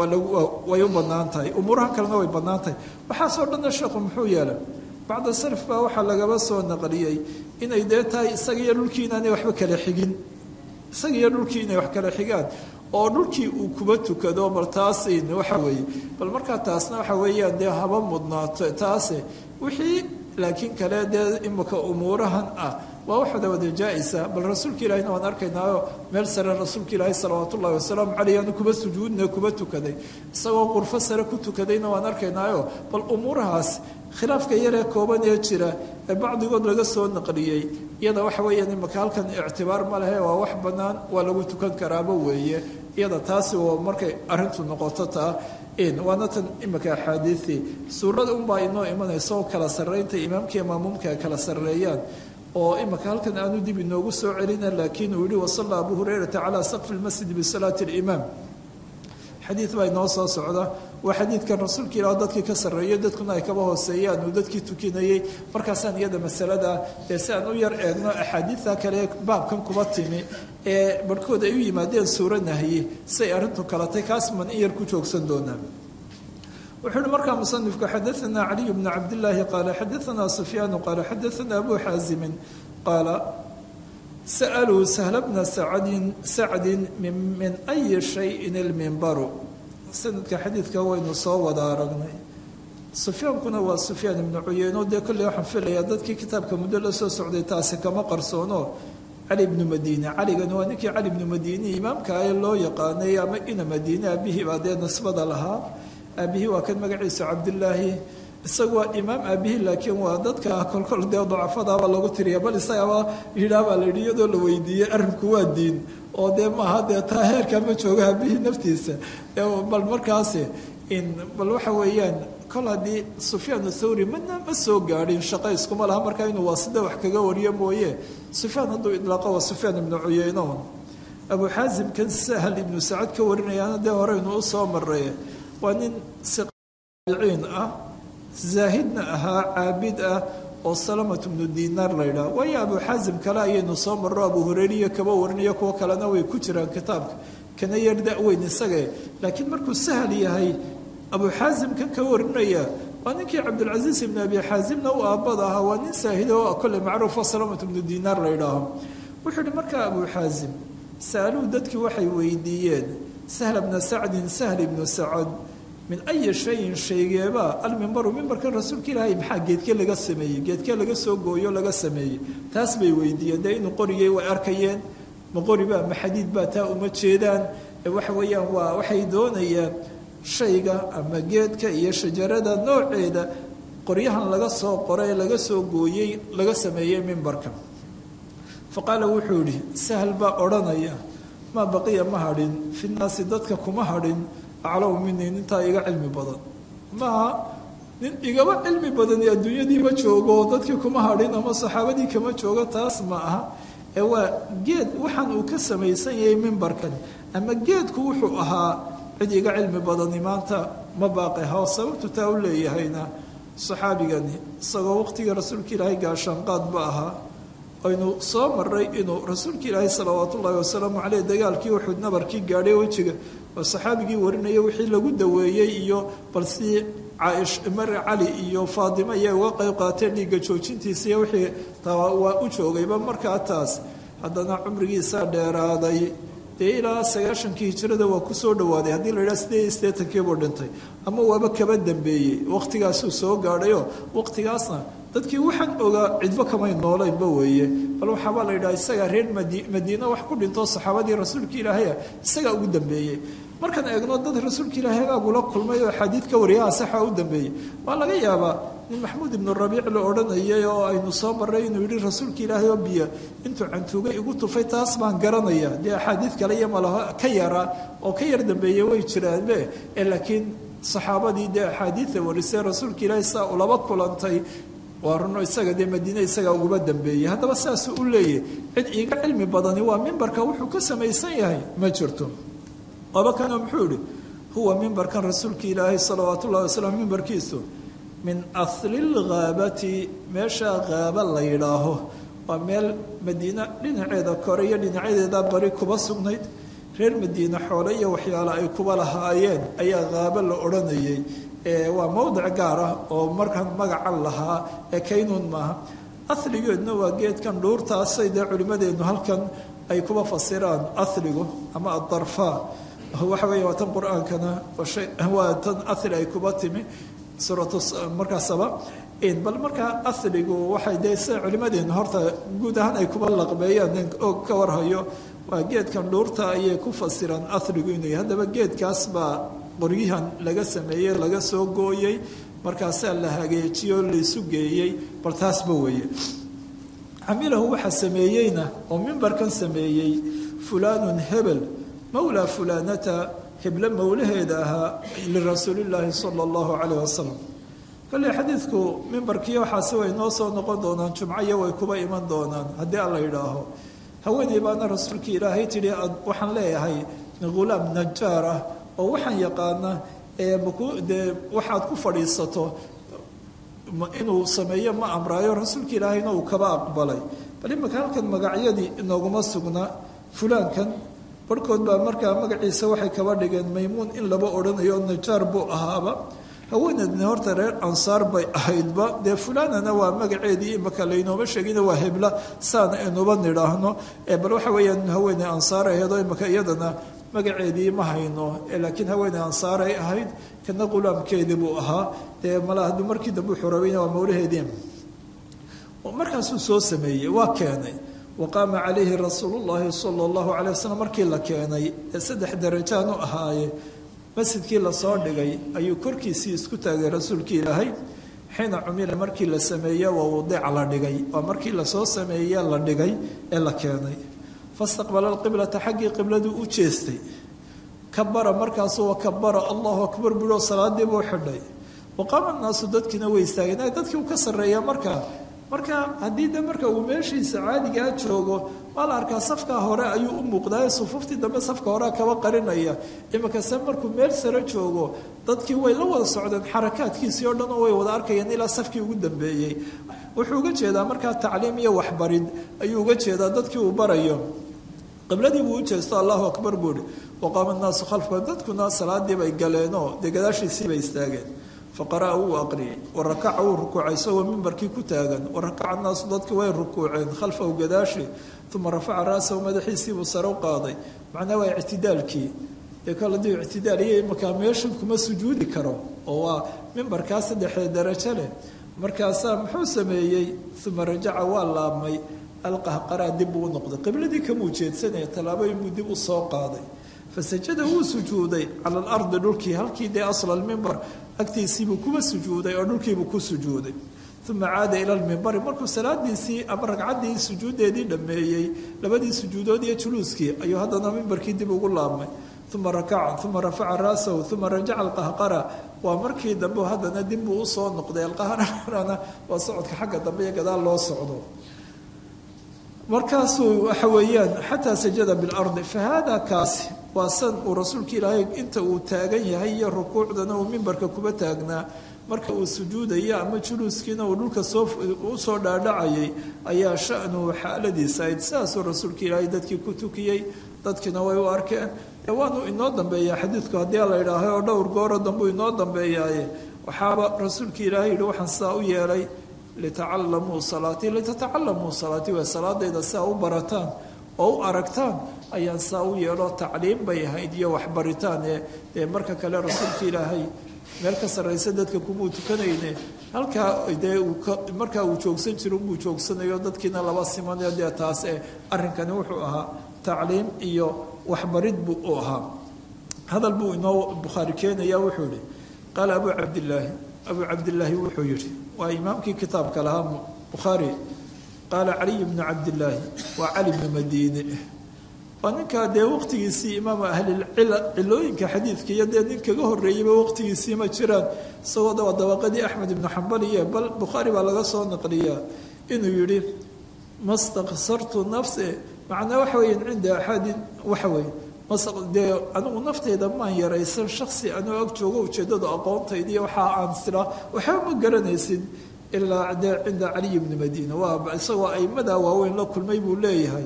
way u banaan tahay umuuraha kalena way banaan tahay waxaasoo dhanna sheekhu muxuu yeelay bacda salaf baa waxaa lagaba soo naqliyey inay dee tahay isaga iyo dhulkii inaanay waxba kala xigin isaga iyo dhulkii inay wax kala xigaan oo dhulkii uu kuba tukado bal taasin waxa weeye bal markaa taasna waxa weeyaan dee haba mudnaato taase wixii laakiin kale dee imika umuurahan ah waa waxda wada jaa-isa bal rasuulka ilaahina waan arkaynaayo meel sare rasuulka ilaahi salawaat ullahi wasalaamu caleyh aanu kuba sujuudna kuba tukaday isagoo qurfo sare ku tukadayna waan arkaynaayo bal umuurahaas khilaafka yaree kooban ee jira ee bacdigood laga soo naqliyey iyada waxa weeyaan imaka halkan ictibaar ma lehe waa wax bannaan waa lagu tukan karaaba weeye iyada taasi oo markay arrintu noqoto taa waana tan imika axaadiisii suurada unbaa inoo imanaysa oo kala sarreynta imaamka iyo maamuumka ay kala sarreeyaan oo imika halkan aanu dib inoogu soo celina laakiin uu yihi wasalla abu hurayrata calaa saqfi lmasjidi bisalaati alimaam xadiid baa inoo soo socda waa xadiidkan rasuulka ilaah dadkii ka sarreeyo dadkuna ay kaba hooseeyaan uu dadkii tukinayey markaasaan iyada masalada dee si aan u yar eegno axaadiidta kale baabkan kuba timi ee barhkood ay u yimaadeen suuro nahyi say arrintu kalatay kaas man in yar ku joogsan doonaa wuxuu uhi markaa musanifku xadaanaa caliy bnu cabdillaahi qaala xadaanaa sufyaanu qaala xadaanaa abu xaasimin qaala sa'aluu sahla bna sacdin min ayi shayin ilmimbaru sanadka xadiidka waynu soo wada aragnay sufyaankuna waa sufyaan ibnu cuyeyno dee kolley waxaan filayaa dadkii kitaabka muddo la soo socday taasi kama qarsoono cali ibnu madiine caligani waa ninkii cali ibnu madiine imaamka ee loo yaqaanay ama ina madiine aabihii baa dee nisbada lahaa aabihii waa kan magaciisa cabdillaahi isagu waa imaam aabihii laakiin waa dadka kolkol dee dacafadaaba lagu tiriya bal isagaba yidhaabaa la yidhi iyadoo la weydiiyey arrinku waa diin oo dee maaha dee taa heerkaa ma jooga aabihii naftiisa bal markaasi bal waxa weeyaan kol haddii sufyaan athawri mana ma soo gaadhin shaqo iskuma laha markaa inuu waa sida wax kaga wariyo mooye sufyaan hadduu idlaaqo waa sufyaan ibnu cuyeyno abu xaasim kan sahal ibnu sacad ka warinayaana dee horeynu u soo maray waa nin siqaciin ah zaahidna ahaa caabid ah oo salamat bnu dinaar la ydhaha waayo abu xaasim kale ayaynu soo marro abu hureyriya kaba warinayo kuwo kalena way ku jiraan kitaabka kana yar da-weyn isagae laakiin markuu sahal yahay abu xaasim kan ka warinaya waa ninkii cabdilcasiis ibnu abi xaasimna u aabbada ahaa waa nin saahida oo kolle macruufo salamat bnu dinaar la ydhaaho wuxuu yihi markaa abu xaasim sa'aluu dadkii waxay weydiiyeen sahla bna sacdin sahl ibnu sacad min ayi shayin shaygeeba almimbaru mimbarkan rasuulka ilaahay maxaa geedkee laga sameeyey geedkee laga soo gooyo laga sameeyey taas bay weydiiyeen dee inuu qoriyey way arkayeen ma qoriba ma xadiid baa taa uma jeedaan waxa weeyaan waa waxay doonayaan shayga ama geedka iyo shajarada nooceeda qoryahan laga soo qoray laga soo gooyey laga sameeyey mimbarka faqaala wuxuu yihi sahl baa odhanaya maa baqiya ma hadhin fi nnaasi dadka kuma hadhin aclamu minii nintaa iga cilmi badan maaha nin igaba cilmi badan ee adduunyadiima joogo dadkii kuma hadhin ama saxaabadii kama joogo taas ma aha ee waa geed waxaan uu ka samaysan yahay mimbarkan ama geedku wuxuu ahaa cid iga cilmi badani maanta ma baaqi ha sababtu taa u leeyahayna saxaabigani isagoo waqtigii rasuulka ilaahay gaashaanqaad ba ahaa aynu soo maray inuu rasuulka ilaahay salawaat ullaahi wasalaamu caleyh dagaalkii uxud nabarkii gaadhay wejiga oo saxaabigii warinaya wixii lagu daweeyey iyo balsi mar cali iyo faadimo ayaa uga qayb qaateen dhiigga joojintiisa iyo wixii waa u joogayba markaa taas haddana cumrigiisaa dheeraaday dee ilaa 90kii hijrada waa ku soo dhawaaday haddii la yidhaha 88kii buu dhintay ama waaba kaba dambeeyey waqtigaasuu soo gaadhayo waqtigaasna dadkii waxaan ogaa cidbo kamay noolaynba weeye bal waxaabaa la yidhaha isagaa reer madiina wax ku dhinto saxaabadii rasuulka ilaahaya isagaa ugu dambeeyey markaan eegno dad rasuulka ilaahay hagaagula kulmay oo xadiid ka wariyaha saxa u dambeeyey waa laga yaabaa nin maxamuud ibnu rabiic la odhanayay oo aynu soo marray inuu yidhi rasuulka ilaahay oo biyo intuu cantuugay igu tufay taas baan garanaya dee axaadiid kale iyo malaha ka yara oo ka yar dambeeyey way jiraanbe laakiin saxaabadii dee axaadiida warisay rasuulka ilaahay saa ulaba kulantay waa runo isaga dee madiine isagaa uguba dambeeyey haddaba saasuu u leeyahy cid iiga cilmi badani waa mimbarka wuxuu ka samaysan yahay ma jirto aba kanoo muxuu yihi huwa mimbarkan rasuulka ilaahay salawaat ullahi wasallam mimbarkiisu min asli lghaabati meeshaa haaba la yidhaaho waa meel madiine dhinaceeda kore iyo dhinacyadeeda bari kuba sugnayd reer madiine xoole iyo waxyaale ay kuba lahaayeen ayaa haaba la odhanayay waa mowdic gaar ah oo markan magacan lahaa ee kaynuun maaha asligeedna waa geedkan dhuurtaasay dee culimmadeennu halkan ay kuba fasiraan asligu ama adarfaa waxa weeye waa tan qur-aankana waa tan asli ay kuba timi suuratu markaa saba bal markaa asligu waxay dee sida culimmadeennu horta guud ahaan ay kuba laqbeeyaan oo ka warhayo waa geedkan dhuurta ayay ku fasiraan asligu inuu yahay haddaba geedkaas baa qoryahan laga sameeyey laga soo gooyey markaasaa la hageejiyey oo laysu geeyey bal taasba weeye camilahu waxa sameeyeyna oo mimbarkan sameeyey fulaanun hebel mawlaa fulaanata heblo mawlaheeda ahaa lirasuulillaahi sala allahu calayh wasalam kolley xadiidku mimbarkiiyo waxaasi way noo soo noqon doonaan jumcaiyo way kuba iman doonaan haddii alla yidhaaho haweeney baana rasuulka ilaahay tidhi waxaan leeyahay ghulaam najaar ah oo waxaan yaqaana dee waxaad ku fadhiisato inuu sameeyo ma amraayo rasuulka ilaahayna uu kaba aqbalay bal imaka halkan magacyadii inooguma sugna fulaankan barhkood baa markaa magaciisa waxay kaba dhigeen maymuun in laba odhanayo najaar buu ahaaba haweeneedna horta reer ansaar bay ahaydba dee fulaanana waa magaceedii imaka laynooma sheegina waa hebla saana inuba nidhaahno bal waxa weeyaan haweeney ansaar aheedoo imaka iyadana magaceedii ma hayno laakiin haweeney ansaaray ahayd kana qulaamkeedii buu ahaa dee mala hadduu markii dambe xurabayna waa mawlaheedii markaasuu soo sameeyey waa keenay waqaama calayhi rasuulu llaahi sala allahu calay wasalam markii la keenay ee 3 darajaan u ahaaye masjidkii lasoo dhigay ayuu korkiisii isku taagay rasuulkii ilaahay xiina cumila markii la sameeye waa wadiica la dhigay waa markii lasoo sameeye la dhigay ee la keenay fastaqbala alqiblata xaggii qibladuu u jeestay kabara markaasuu wakabara allahu akbar buuo salaadii buu xidhay waqaama annaasu dadkiina way istaageen dadkii uu ka sarreeya marka haddii de marka uu meeshiisa caadigaa joogo waa la arkaa safkaa hore ayuu u muuqdaa sufuftii dambe safka horea kaba qarinaya imikase markuu meel sare joogo dadkii way la wada socdeen xarakaadkiisii oo dhan oo way wada arkayeen ilaa safkii ugu dambeeyey wuxuu uga jeedaa markaa tacliim iyo waxbarid ayuu uga jeedaa dadkii uu barayo qibladii buu u jeesto allahu akbar buuhi waqaama annaasu khalfa dadkuna salaadii bay galeenoo dee gadaashiisii bay istaageen faqara'a wuu aqriyey warakaca wuu rukuucay isagoo mimbarkii ku taagan warakaca annaasu dadki way rukuuceen khalfahu gadaashi uma rafaca ra'sahu madaxiisiibuu sare u qaaday macnaa waa ictidaalkii dee kol haddii ictidaal iyo imakaa meeshan kuma sujuudi karo oo waa mimbarkaa 3 darajo leh markaasaa muxuu sameeyey uma rajaca waa laabmay alqahqaraa dib buu u noqday qibladii kamuu jeedsanaya tallaabooyin buu dib u soo qaaday fasajada wuu sujuuday cala alardi dhulkii halkii dee asla almimbar agtiisiibuu kuba sujuuday oo dhulkiibuu ku sujuuday uma caada ila lmimbari markuu salaadiisii ama ragcaddii sujuuddeedii dhammeeyey labadii sujuudood iyo juluuskii ayuu haddana mimbarkii dib ugu laabmay uma rakaca uma rafaca ra'sahu uma rajaca alqahqara waa markii dambe haddana dib buu usoo noqday alqahqarana waa socodka xagga dambe iyo gadaal loo socdo markaasuu waxa weeyaan xataa sajada bilardi fa haada kaasi waa san uu rasuulka ilaahay inta uu taagan yahay iyo rukuucdana uu mimbarka kuba taagnaa marka uu sujuudayo ama juluuskiina uu dhulka usoo dhaadhacayay ayaa sha'nuhu xaaladiisa ayd saasuu rasuulka ilaahay dadkii ku tukiyey dadkiina way u arkeen waanu inoo dambeeyaa xadiidku haddii la idhaahay oo dhowr gooro dambuu inoo dambeeyaaye waxaaba rasuulkii ilaahay yihi waxaan sidaa u yeelay litacallamuu salaatii litatacallamuu salaatii waa salaadayda sidaa u barataan oo u aragtaan ayaan saa u yeelo tacliim bay ahayd iyo waxbaritaan ee marka kale rasuulka ilaahay meel ka sarraysa dadka kumuu tukanayne halkaa dee markaa uu joogsan jiro unbuu joogsanayo dadkiina laba simanayo dee taas arrinkani wuxuu ahaa tacliim iyo waxbarid buu u ahaa hadal buu inoo bukhaari keenaya wuxuu yihi qaala abuu cabdillaahi wuxuu yihi waa imaamkii kitaabka lahaa bukhaari qaala caliy bnu cabdillaahi waa cali bnu madiine waa ninkaa dee waqtigiisii imaama ahlilcilooyinka xadiidka iyo dee nin kaga horreeyeyba waqtigiisii ma jiraan isagoo waa dabaqadii axmed ibnu xambal iyo bal bukhaari baa laga soo naqliyaa inuu yihi mastaqsartu nafse macnaa waxa weya cinda axadin waxa weye dee anigu nafteyda maan yaraysan shaksi anuu ag joogo ujeeddadu aqoontayda iyo waxaa aan siraa waxba ma garanaysid ilaa dee cinda caliy bni madiina waa isagoo aimadaa waaweyn la kulmay buu leeyahay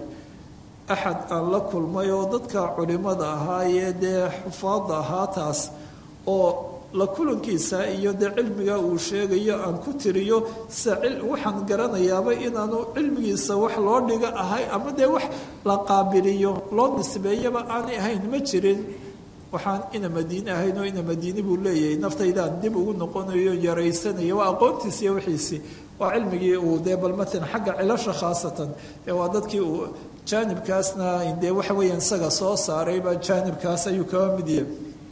axad aan la kulmay oo dadka culimada ahaayee dee xufaadda ahaa taas oo la kulankiisa iyo dee cilmiga uu sheegayo aan ku tiriyo waxaan garanayaaba inaanu cilmigiisa wax loo dhiga ahay ama dee wax la qaabiliyo loo nisbeeyaba aanay ahayn ma jirin waxaan ina madiine ahayn oo ina madiine buu leeyahay naftaydaan dib ugu noqonayo yaraysanaya waa aqoontiisi iyo wixiisii waa cilmigii uu dee bal matalan xagga cilasha khaasatan ee waa dadkii uu jaanibkaasna dee waxa weeyaan isaga soo saarayba jaanibkaas ayuu kaba mid yahay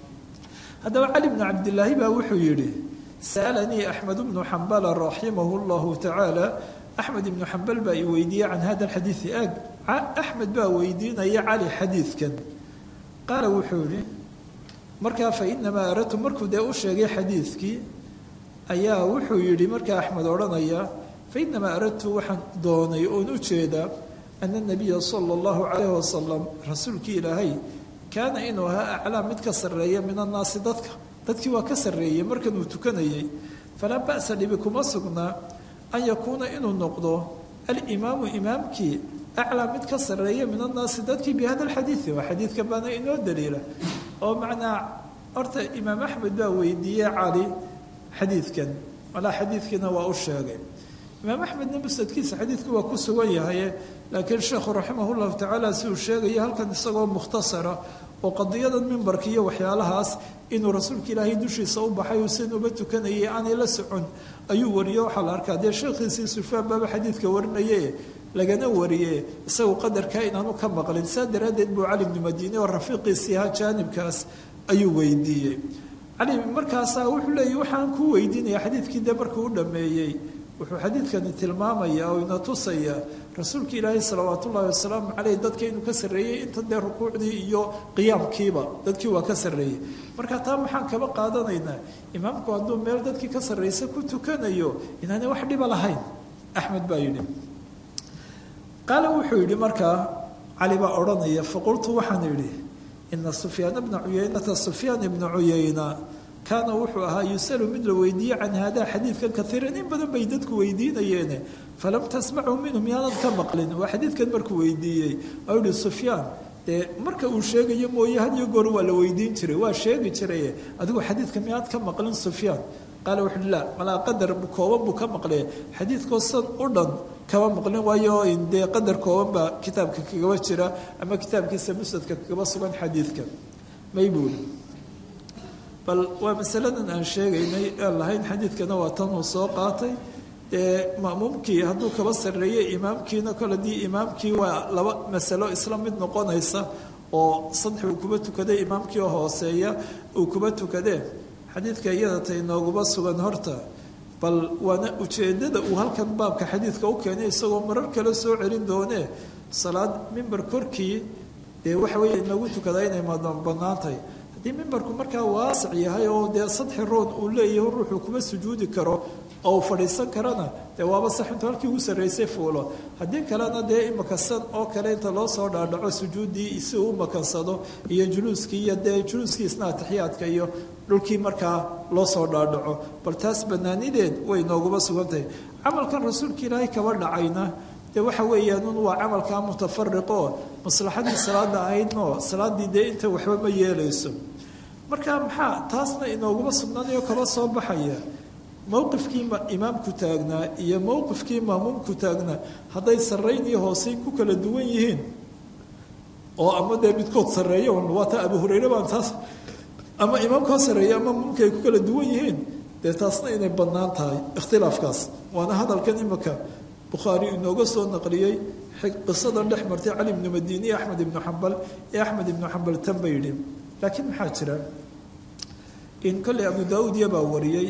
haddaba cali bnu cabdillaahi baa wuxuu yidhi sa'alanii axmed bnu xambala raximahu llahu tacaala axmed ibnu xambal baa i weydiiyey can hada alxadiidi aag axmed baa weydiinaya cali xadiidkan qaala wuxuu yihi markaa fainamaa aradtu markuu dee u sheegay xadiidkii ayaa wuxuu yidhi markaa axmed odhanaya fainamaa aradtu waxaan doonay oon u jeedaa ana nabiya sala allahu calayhi wasalam rasuulkii ilaahay kaana inuu ahaa aclaa mid ka sarreeya min annaasi dadkii waa ka sarreeyey markan uu tukanayey falaa ba'sa dhibi kuma sugnaa an yakuuna inuu noqdo alimaamu imaamkii aclaa mid ka sarreeya min annaasi dadkii bi hada alxadiidi waa xadiidka baana inoo daliila oo macnaa horta imaam axmed baa weydiiyey cali xadiidkan walaa xadiidkiina waa u sheegay imaam axmedna musnadkiisa xadiidku waa ku sugan yahaye laakiin sheekhu raximah llahu tacaala si uu sheegaya halkan isagoo mukhtasara oo qadiyadan mimbarka iyo waxyaalahaas inuu rasuulka ilaahay dushiisa u baxay uu sin uba tukanayay aanay la socon ayuu wariyo waxaa la arkaa dee sheekhiisii sufyaan baaba xadiidka warinaye lagana wariye isagu qadarkaa inaanu ka maqlin saa daraaddeed buu cali bnu madiine oo rafiiqiisii ahaa jaanibkaas ayuu weydiiyey cali markaasaa wuxuu leeyay waxaan ku weydiinaya xadiidkii dee markuu u dhameeyey wuxuu xadiidkani tilmaamaya oo ina tusaya rasuulka ilaahay salawaat ullaahi wasalaamu caleyh dadka inuu ka sarreeyey inta dee rukuucdii iyo qiyaamkiiba dadkii waa ka sarreeyey marka taa maxaan kaba qaadanaynaa imaamku hadduu meel dadkii ka sarraysa ku tukanayo inaanay wax dhiba lahayn axmed baa yidhi qaala wuxuu yidhi markaa cali baa odhanaya faqultu waxaan idhi ina sufyaana bna cuyaynata sufyaan ibna cuyayna kaana wuxuu ahaa yusalu mid la weydiiyey can haadaa xadiidkan kaiiran in badan bay dadku weydiinayeene falam tasmacu minhu miyaanad ka maqlin waa xadiidkan markuu weydiiyey oo yihi sufyaan dee marka uu sheegayo mooye had iyo goor waa la weydiin jiray waa sheegi jiraye adigu xadiidka miyaad ka maqlin sufyaan qaala wuxu uhi laa malaa qadar kooban buu ka maqlee xadiidkoo san u dhan kama maqlin waayo dee qadar kooban baa kitaabka kagaba jira ama kitaabkiisa musnadka kagaba sugan xadiidka may buuli bal waa masaladan aan sheegaynay aan lahayn xadiidkana waa tan uu soo qaatay dee ma'muumkii hadduu kaba sarreeyey imaamkiina kol haddii imaamkii waa laba masalo isla mid noqonaysa oo saddex uu kuba tukaday imaamkii oo hooseeya uu kuba tukadee xadiidka iyada tay nooguba sugan horta bal waana ujeeddada uu halkan baabka xadiidka u keenay isagoo marar kale soo celin doonee salaad mimbar korkii dee waxa weeye inagu tukadaa inay banaantahay haddii mimbarku markaa waasic yahay oo dee sadxi roon uu leeyahay ruuxuu kuma sujuudi karo oo uu fadhiisan karana dee waaba sax intuu halkii ugu sarraysay fuulo haddii kalena dee imakasan oo kale inta loo soo dhaadhaco sujuuddii si uu u makansado iyo juluuskii iyo dee juluuskiisna atixiyaadka iyo dhulkii markaa loo soo dhaadhaco bal taas banaanideed way nooguba sugan tahay camalkan rasuulka ilaahay kaba dhacayna dee waxa weeyaan un waa camalkaa mutafariqoo maslaxadii salaada ahaydno salaaddii dee inta waxba ma yeelayso markaa maxaa taasna inooguma sugnaanayo kaba soo baxaya mowqifkii imaamku taagnaa iyo mowqifkii maamuumku taagnaa hadday sarrayn iyo hooseyn ku kala duwan yihiin oo ama dee midkood sarreeya waa taa abu hurayre baan taas ama imaamkaa sarreeya ama maamuumka ay ku kala duwan yihiin dee taasna inay bannaan tahay ikhtilaafkaas waana hadalkan imika bukhaari inooga soo naqliyey qisadan dhex martay cali ibnu madiini iyo axmed ibnu xambal ee axmed ibnu xambal tan ba yidhi laakiin maxaa jira in kolley abu daauud yabaa wariyey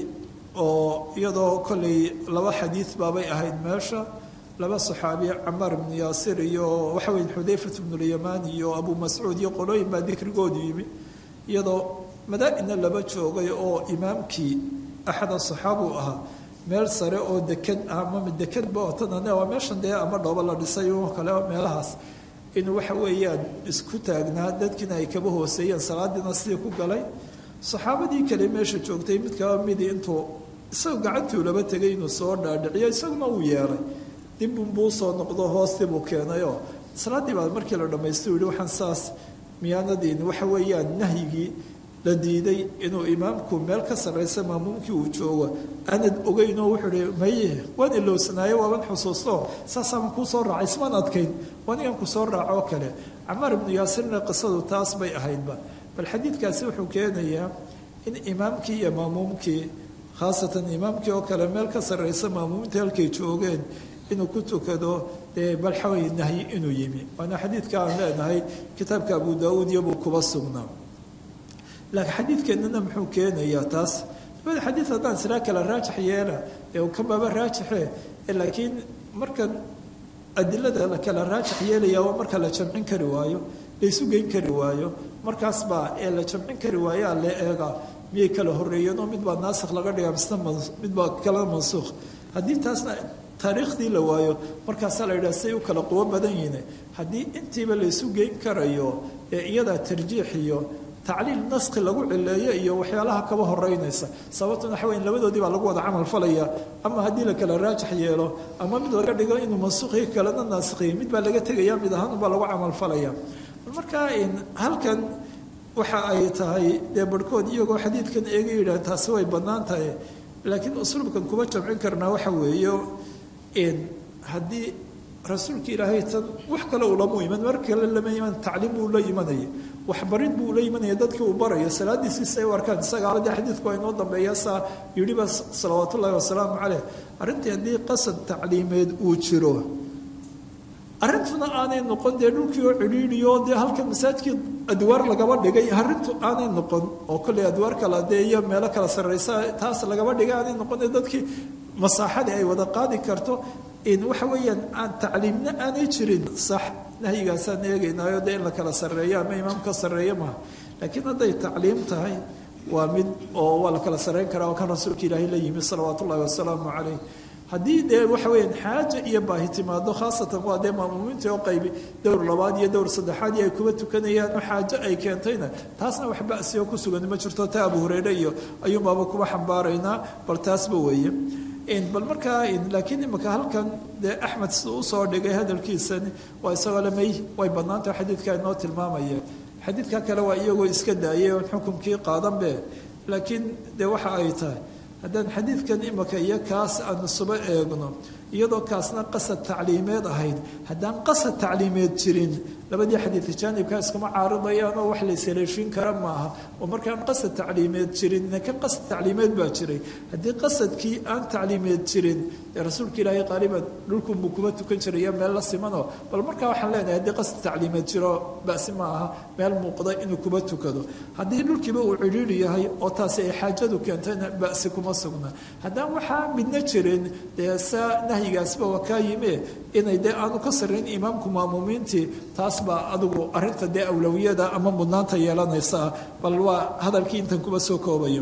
oo iyadoo kolley laba xadiid baabay ahayd meesha laba saxaabi camaar ibnu yaasir iyo waxa weeye xudayfat ibnulyamaan iyo abu mascuud iyo qolooyin baa dikrigoodu yimi iyadoo madaa'ina laba joogay oo imaamkii axada saxaabu ahaa meel sare oo deked ama dekedba oo tanane waa meeshan dee ama dhooba la dhisay oo kale meelahaas in waxa weeyaan isku taagnaa dadkiina ay kaba hooseeyeen salaadiina sidii ku galay saxaabadii kale meesha joogtay mid kaba midi intuu isagoo gacantuu laba tegay inuu soo dhaadhiciyo isaguna uu yeelay dibbunbuu soo noqdo hoostii buu keenayoo salaaddii baa markii la dhammaystay u yihi waxaan saas miyaanadiin waxa weeyaan nahyigii la diiday inuu imaamku meel ka sarraysa maamuumkii uu joogo aanad ogeynoo wuxuu hi maye waan ilowsanaayo waaban xusuusto saasaan kuu soo raacay ismaan adkayn waanigan ku soo raaco oo kale camaar ibnu yaasirna qisadu taas bay ahaydba bal xadiidkaasi wuxuu keenayaa in imaamkii iyo maamuumkii khaasatan imaamkii oo kale meel ka sarraysa maamuuminta halkay joogeen inuu ku tukado dee balxaway nahyi inuu yimi waana xadiidka aan leenahay kitaabka abu daauud iyobuu kuba sugnaa laakiin xadiidkeennana muxuu keenayaa taas labada xadiid haddaan silaa kala raajix yeela ee kababa raajixe laakiin markan adilada la kala raajix yeelaya waa marka la jamcin kari waayo laysu geyn kari waayo markaas baa ee la jamcin kari waayaa la eega miyay kala horreeyeenoo mid baa naasikh laga dhigaa misna mid baa kala mansuukh haddii taasna taariikhdii la waayo markaasaa la yidhaha say u kala quwo badan yihiin haddii intiiba laysu geyn karayo ee iyadaa tarjiix iyo tacliil naskhi lagu cileeyo iyo waxyaalaha kaba horeynaysa sababtuna waxa weyn labadoodii baa lagu wada camal falaya ama haddii la kala raajix yeelo ama mid laga dhigo inuu mansuukhii kalena naasikhiy mid baa laga tegaya mid ahaan baa lagu camal falaya markaa halkan waxa ay tahay dee barhkood iyagoo xadiidkan eega yidhaah taasi way bannaan tahay laakiin usluubkan kuma jamcin karnaa waxa weeye haddii rasuulka ilaahay tan wax kale ulama iman mar kale lama iman tacliim buu la imanaya waxbarid buu la imanaya dadkii uu baraya salaadiisiisa ay u arkaan isagaa dee xadiidku waa inoo dambeeya saa yidhiba salawaatu ullahi wasalaamu caleyh arrintii haddii qasad tacliimeed uu jiro arrintuna aanay noqon dee dhulkii oo cidhiidhiyo dee halkan masaajkii adwaar lagaba dhigay arrintu aanay noqon oo kolley adwaar kala dee iyo meelo kala sarraysa taas lagaba dhigay aanay noqon ee dadkii masaaxadii ay wada qaadi karto waxa weeyaan aan tacliimna aanay jirin sax nahyigaasaan eegaynaayo dee in la kala sarreeyo ama imaam ka sarreeyo maaha laakiin hadday tacliim tahay waa mid oo waa la kala sarreyn karaa oo kan rasuulka ilaahay la yimi salawaatu ullahi wasalaamu caleyh haddii dee waxa weyaan xaaja iyo baahi timaado khaasatan waa dee maamuumiinta oo qaybi dowr labaad iyo dowr saddexaad iyo ay kuba tukanayaan oo xaajo ay keentayna taasna wax ba'si oo ku sugan ma jirto taa abu hureyre iyo ayuunbaaba kuba xambaaraynaa bal taasba weeye bal markaa laakiin imika halkan dee axmed sida usoo dhigay hadalkiisani waa isagoo lemay way bannaantaha xadiidkaa inoo tilmaamaya xadiidka kale waa iyagoo iska daayay oon xukumkii qaadanbe laakiin dee waxa ay tahay haddaan xadiidkan imika iyo kaas aanu suba eegno iyadoo kaasna qasad tacliimeed ahayd haddaan qasad tacliimeed jirin labadii xadiid jaanibkaa iskuma caaridayaan oo wax la ishaleeshiin kara maaha oo markaan qasad tacliimeed jirin kan qasad tacliimeed baa jiray haddii qasadkii aan tacliimeed jirin dee rasuulka ilaahay qaaliban dhulkunbuu kuma tukan jiraya meel la simanoo bal markaa waxaan leenahay haddii qasad tacliimeed jiro ba'si ma aha meel muuqda inuu kuma tukado haddii dhulkiiba uu cidhiidhi yahay oo taasi ay xaajadu keentayna ba'si kuma sugna haddaan waxaa midna jirin dee saa nahyigaasba waa kaa yime inay dee aanu ka sarrayn imaamku maamuumiintii taas baa adigu arrinta dee awlawiyada ama mudnaanta yeelanaysaa bal waa hadalkii intan kuba soo koobayo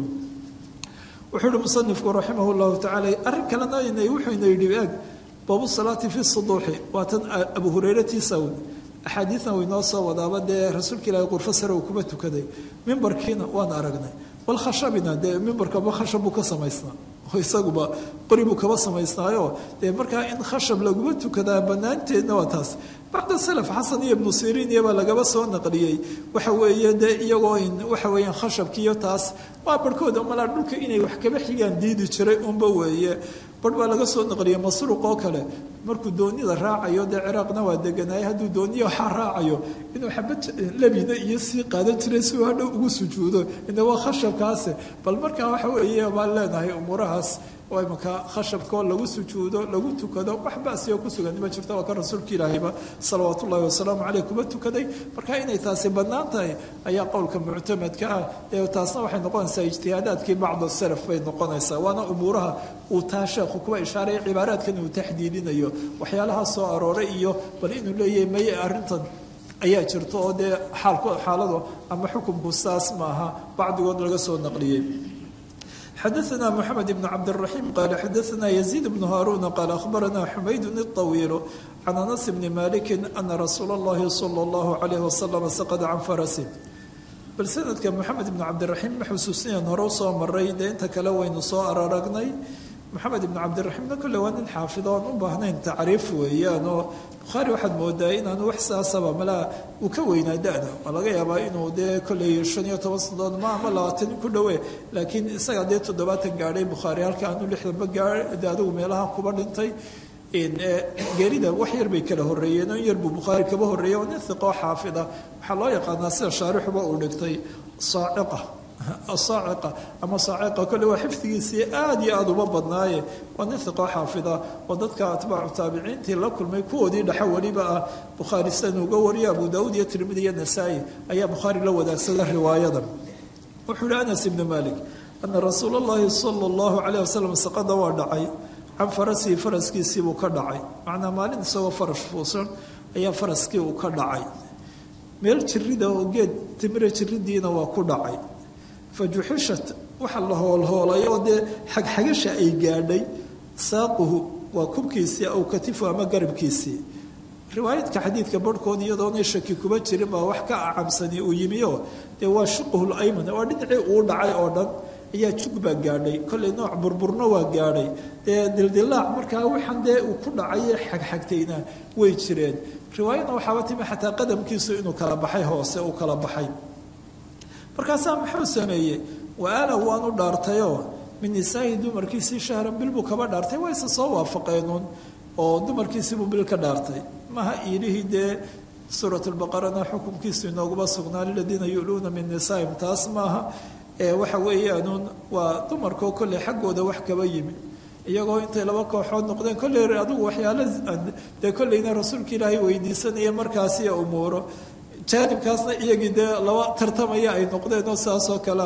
wuxuu uhi musanifku raximah llahu tacaala arrin kalena wuxuuna yidhi eeg baabu salaati fi suduuxi waa tan abu hureyratiisa axaadiidna waynoo soo wadaaba dee rasuulka ilaahay qurfo sare uu kuba tukaday mimbarkiina waan aragnay walkhashabina dee mimbarka ma khashab buu ka samaysnaa isaguba qori buu kaba samaysnaayo dee markaa in khashab laguma tukadaa banaanteedna waa taas bacda salaf xasan iyo ibnu siriin iyabaa lagaba soo naqliyey waxa weeye dee iyagoo waxa weeyaan khashabkiiyo taas waa barhkooda malaa dhulka inay wax kaba xigaan diidi jiray unba weeye barh baa laga soo naqliyey masruuq oo kale markuu doonida raacayo dee ciraaqna waa deganaayay hadduu dooniya waxaa raacayo inuu xabad labina iyo sii qaadan jiray si uu hadhow ugu sujuudo ina waa khashabkaase bal markaa waxa weeye baan leenahay umuurahaas oo imanka khashabkoo lagu sujuudo lagu tukado wax basioo ku sugan ma jirto waa ka rasuulka ilaahayba salawaatu ullahi wasalaamu caleyh kuma tukaday marka inay taasi bannaan tahay ayaa qowlka muctamadka ah ee taasna waxay noqonaysaa ijtihaadaadkii bacdu salaf bay noqonaysaa waana umuuraha uu taa sheekhu kuwa ishaaray cibaaraadkan uu taxdiidinayo waxyaalaha soo arooray iyo bal inuu leeyahay maye arrintan ayaa jirto oo dee xaaladu ama xukunku saas maaha bacdigood laga soo naqliyey xadaثna mحamed بn cabdالرaحيم qal xadaثna يزيد بن هاrون qال أخbarna xmayd الطويل عن أنس بن مالك أna rasuul الlahi slى الlaه عليه وsلم sqd can farasi bal sanadka mحamed بn cabdالرaحيم ma xusuusinayan hore usoo maray dee inta kale waynu soo araragnay maxamed ibn cabdiraxiimna kolle waa nin xaafido oon u baahnayn tacriif weeyaan oo bukhaari waxaad moodaa inaanu wax saasaba malaa uu ka weynaa da-da waa laga yaabaa inuu dee kolley 15 sanadood ma ama 20 ku dhowe laakiin isaga dee 70 gaadhay bukhaari halka aanu 60ba gaadhay adigu meelaha kuba dhintay geerida wax yar bay kala horeeyeen oo yar buu bukhaari kaba horeeyay oo nin hiqoo xaafida waxaa loo yaqaanaa sida shaarixuba uu dhigtay saaciqa asaaciqa ama saaciqa kolle waa xifdigiisii aada iyo aada uma badnaaye waa nin hiqoo xaafida oo dadka atbaacu taabiciintii la kulmay kuwoodii dhexe weliba ah bukhaari sidan uga wariya abu daawud iyo tirmidi iyo nasaa-i ayaa bukhaari la wadaagsada riwaayadan wuxuu yihi anas ibni malik ana rasuula allahi sala allahu calayh wasalam saqada waa dhacay can farasihi faraskiisiibuu ka dhacay macnaa maalin isagoo faras fuusan ayaa faraskii uu ka dhacay meel jirida oo geed timire jiridiina waa ku dhacay fajuxishat waxa la hoolhoolay oo dee xagxagasha ay gaadhay saaquhu waa kubkiisii aw katifu ama garabkiisii riwaayadka xadiidka barhkood iyadoonay shaki kuba jirin baa wax ka acamsani uu yimiyo dee waa shuquhul ayman waa dhinacii uu dhacay oo dhan ayaa jug baa gaadhay kolley nooc burburno waa gaadhay dee dildilaac markaa waxaan dee uu ku dhacaye xagxagtayna way jireen riwaayadna waxaaba timi xataa qadamkiisu inuu kala baxay hoose uu kala baxay markaasaa muxuu sameeyey waaala waanu dhaartayoo min nisaahi dumarkiisii shahran bil buu kaba dhaartay waa isa soo waafaqeenuun oo dumarkiisiibuu bil ka dhaartay maha iilihii dee suurat lbaqarana xukunkiisu inooguma sugnaa liladiina yu'luuna min nisaa'im taas maaha waxa weeyaanuun waa dumarkoo kolley xaggooda wax kaba yimi iyagoo intay laba kooxood noqdeen kolley adigu waxyaalo dee kolleyna rasuulka ilaahay weydiisanaya markaasi umuuro jaanibkaasna iyagii dee laba tartamaya ay noqdeen oo sidaasoo kale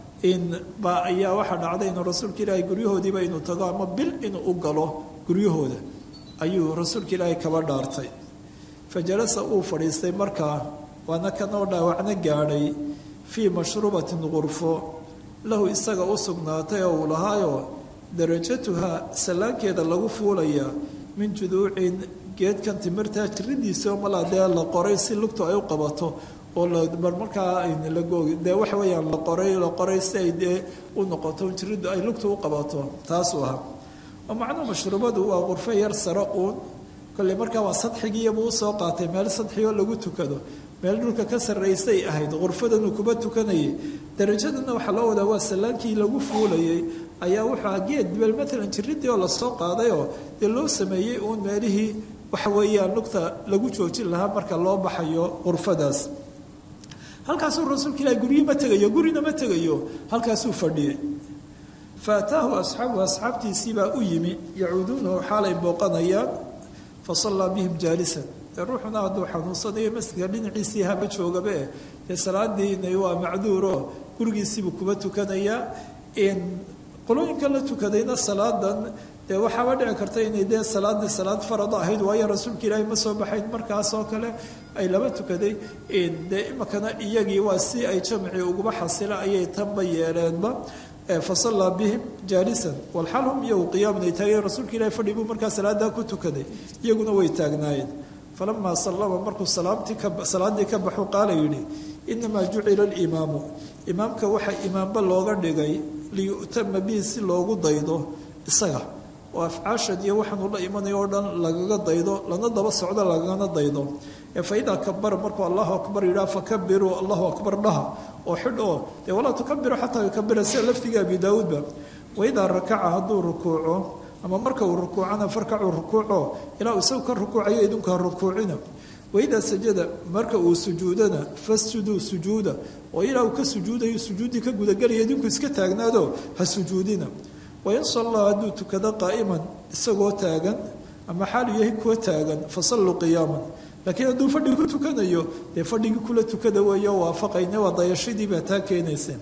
ba ayaa waxaa dhacday inuu rasuulka ilaahay guryahoodiiba inuu tago ama bil inuu u galo guryahooda ayuu rasuulka ilaahay kaba dhaartay fa jalasa uu fadhiistay markaa waana kanoo dhaawacna gaadhay fii mashrubatin qurfo lahu isaga u sugnaatay oo uu lahaayo darajatuha sallaankeeda lagu fuulayaa min juduucin geedkan timirtaa jiridiisao malaa dee la qoray si lugtu ay u qabato oo bar markaa lagoogi dee waxa weeyaan la qoray si ay dee u noqoto jiriddu ay lugtu u qabato taasuu ahaa oo macnuu mashrubadu waa qurfo yar sare uun kolley markaa waa sadxigiiyabuu usoo qaatay meel sadxigoo lagu tukado meel dhulka ka sarraysay ahayd qurfadanuu kuba tukanayay darajadana waxaa loo wadaa waa sallaankii lagu fuulayay ayaa wuxuu geed bel maalan jiridii oo lasoo qaadayoo dee loo sameeyey uun meelihii waxa weeyaan lugta lagu joojin lahaa marka loo baxayo qurfadaas halkaasuu rasuulka ilahi guryi ma tegayo gurina ma tegayo halkaasuu fadhiyey fa ataahu asxaabuhu asxaabtiisiibaa u yimi yacuuduunahu xaalay booqanayaan fa sallaa bihim jaalisan dee ruuxuna hadduu xanuunsanayo masjidka dhinaciisii hama joogabe dee salaadiina waa macduuro gurigiisiibuu kuba tukanayaa qolooyinka la tukadayna salaadan dee waxaaba dhici karta inay dee salaadii salaad farado ahayd waayo rasuulka ilaahay ma soo baxayn markaasoo kale ay laba tukaday dee imakana iyagii waa si ay jamcii uguba xasila ayay tanba yeeleenba fasallaa bihim jaalisan walxaal hum iyagu qiyaamun ay taageen rasuulka ilahay fadhi buu markaa salaadaa ku tukaday iyaguna way taagnaayeen falamaa sallama markuu salaadii ka baxu qaala yidhi inamaa jucila alimaamu imaamka waxaa imaamba looga dhigay liyu'tama bihi si loogu daydo isaga oo afcaashan iyo waxaan ula imanayo oo dhan lagaga daydo lana daba socdo lagana daydo fa idaa kabara markuu allahu akbar yidhaha fakabiruu allahu akbar dhaha oo xidh oo dee walaa tukabiru xataa yukabira sida lafdiga abi daawuudba waidaa rakaca hadduu rukuuco ama marka uu rukuucana farkacuu rukuuco ilaa isagu ka rukuucayo idinkaa rukuucina waidaa sajada marka uu sujuudana fasjuduu sujuuda oo ilaa uu ka sujuudayo sujuuddii ka gudagelaya idinku iska taagnaado ha sujuudina wain sallaa hadduu tukado qaa'iman isagoo taagan ama xaalu yahay kuwa taagan fasalluu qiyaaman laakiin hadduu fadhigi ku tukanayo dee fadhigii kula tukada weeyo waafaqayne waa dayashadii baa taa keenayseen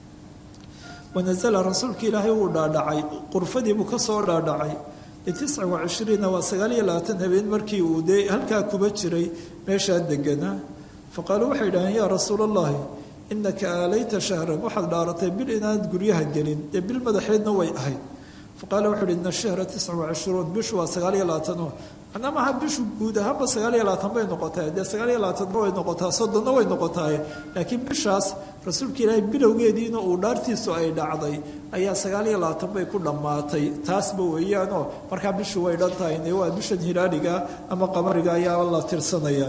wanasala rasuulka ilaahay wuu dhaadhacay qurfadii buu ka soo dhaadhacay litisca wacishriina waa 29 habeen markii uu dee halkaa kuba jiray meeshaa deganaa faqaaluu waxay idhaheen yaa rasuul allahi inaka aalayta shahran waxaad dhaaratay bil inaanad guryaha gelin dee bil madaxeedna way ahayd faqaala wuxu uhi ina shahra 29 bishu waa 29 macnaa maaha bishu guud ahaanba 29 bay noqotaa dee 29 way noqotaa 30 way noqotaa laakiin bishaas rasuulka ilaahay bilowgeediina uu dhaartiisu ay dhacday ayaa 29 bay ku dhammaatay taasba weeyaanoo markaa bishu way dhan tahay waa bishan hilaaliga ama qamariga ayaa la tirsanayaa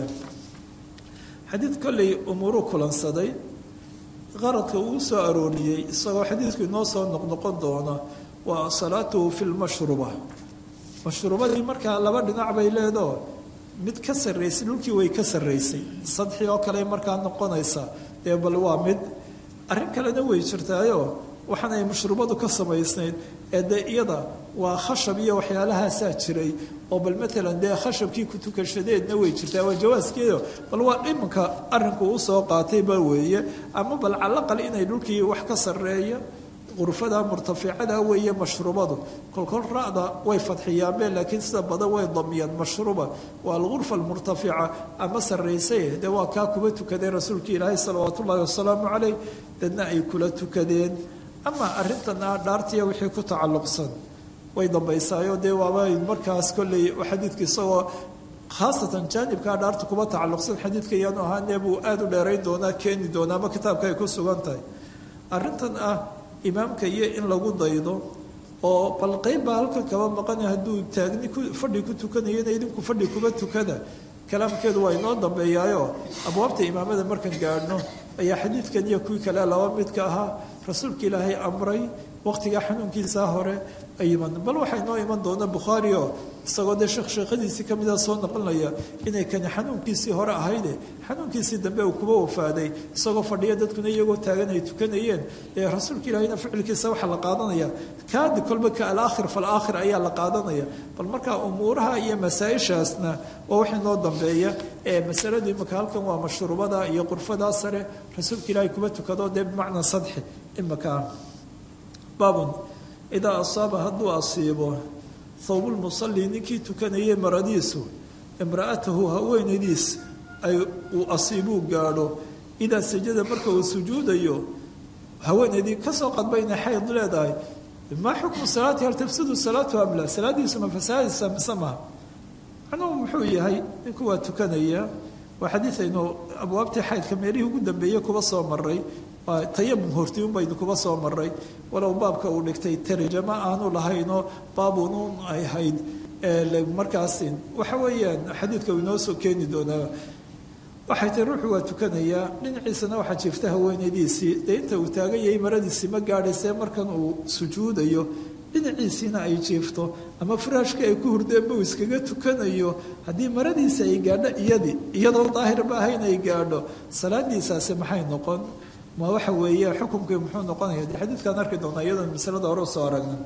xadiid kolley umuuru kulansaday qaradka uu soo arooriyey isagoo xadiidku inoo soo noqnoqon doona waa salaatuhu fi lmashruba mashruubadii markaa laba dhinac bay leedoo mid ka sarraysay dhulkii way ka sarraysay sadxii oo kale markaa noqonaysa dee bal waa mid arrin kalena way jirtaayo waxaan ay mashruubadu ka samaysnayd ee dee iyada waa khashab iyo waxyaalahaasaa jiray oo bal maalan dee khashabkii ku tukashadeedna way jirtaa waa jawaaskeedo bal waa iminka arrinku u soo qaatayba weeye ama bal calaqal inay dhulkii wax ka sarreeya qurfada murtaficada weeye mashruubadu kolkol ra'da way fadxiyaanbe laakiin sida badan way damiyaan mashruuba waa alghurfa almurtafica ama sarraysay dee waa kaa kuba tukadeen rasuulka ilaahay salawaatu ullahi wasalaamu calayh dadna ay kula tukadeen ama arrintana dhaartiya wixii ku tacalluqsan way dambaysaayo dee waaba markaas kolley xadiidka isagoo khaasatan jaanibkaa dhaarta kuba tacalluqsan xadiidka iyaanu ahaanee buu aada u dheerayn doonaa keeni doonaa ama kitaabka ay ku sugan tahay arrintan ah imaamka iyo in lagu daydo oo bal qayb baa halkan kaba maqana hadduu taagni fadhi ku tukanayana idinku fadhi kuba tukada kalaamkeedu waa inoo dambeeyaayo abwaabta imaamada markan gaadhno ayaa xadiidkan iyo kuwii kale laba midka ahaa rasuulka ilaahay amray waqtigaa xanuunkiisaa hore ayman bal waxaa inoo iman doona bukhaari oo isagoo dee sheekhadiisii ka mida soo noqonaya inay kani xanuunkiisii hore ahayde xanuunkiisii dambe uu kuba wafaaday isagoo fadhiya dadkuna iyagoo taagan ay tukanayeen ee rasuulka ilaahayna ficilkiisa waxaa la qaadanaya kaadi kolba ka alaakhir falaakhir ayaa la qaadanaya bal markaa umuuraha iyo masaa-ishaasna waa wax inoo dambeeya ee masaladu imika halkan waa mashruubada iyo qurfadaa sare rasuulka ilaahay kuba tukado dee bimacnaa sadxi imika baabun idaa asaaba hadduu asiibo thawbulmusalli ninkii tukanayay maradiisu imra'atahu haweenaydiis uu asiibuu gaadho idaa sajada marka uu sujuudayo haweenaydii kasoo qadba inay xayd leedahay maa xukmu salaati hal tafsidu salaatu am laa salaadiisu ma fasaadaysa mise maha macnuhu muxuu yahay ninku waa tukanaya waa xadiid aynu abwaabtii xaydka meelihii ugu dambeeyey kuba soo maray tayamum hortiun baynu kuba soo maray walow baabka uu dhigtay tarjamo aanu lahaynoo baabunuun ay hayd markaas waxa weeyaan xadiidka uu inoo soo keeni doonaa waxay tahay ruuxu waa tukanayaa dhinaciisana waxaa jiifta haweenaydiisii dee inta uu taagan yahay maradiisii ma gaadhaysee markan uu sujuudayo dhinaciisiina ay jiifto ama furaashka ay ku hurdeenba uu iskaga tukanayo haddii maradiisi ay gaadho iyadoo daahirba ahayn ay gaadho salaadiisaasi maxay noqon ma waxa weeye xukumkii muxuu noqonaya dee xadiidkaan arki doonaa iyadoon masalada hore usoo aragna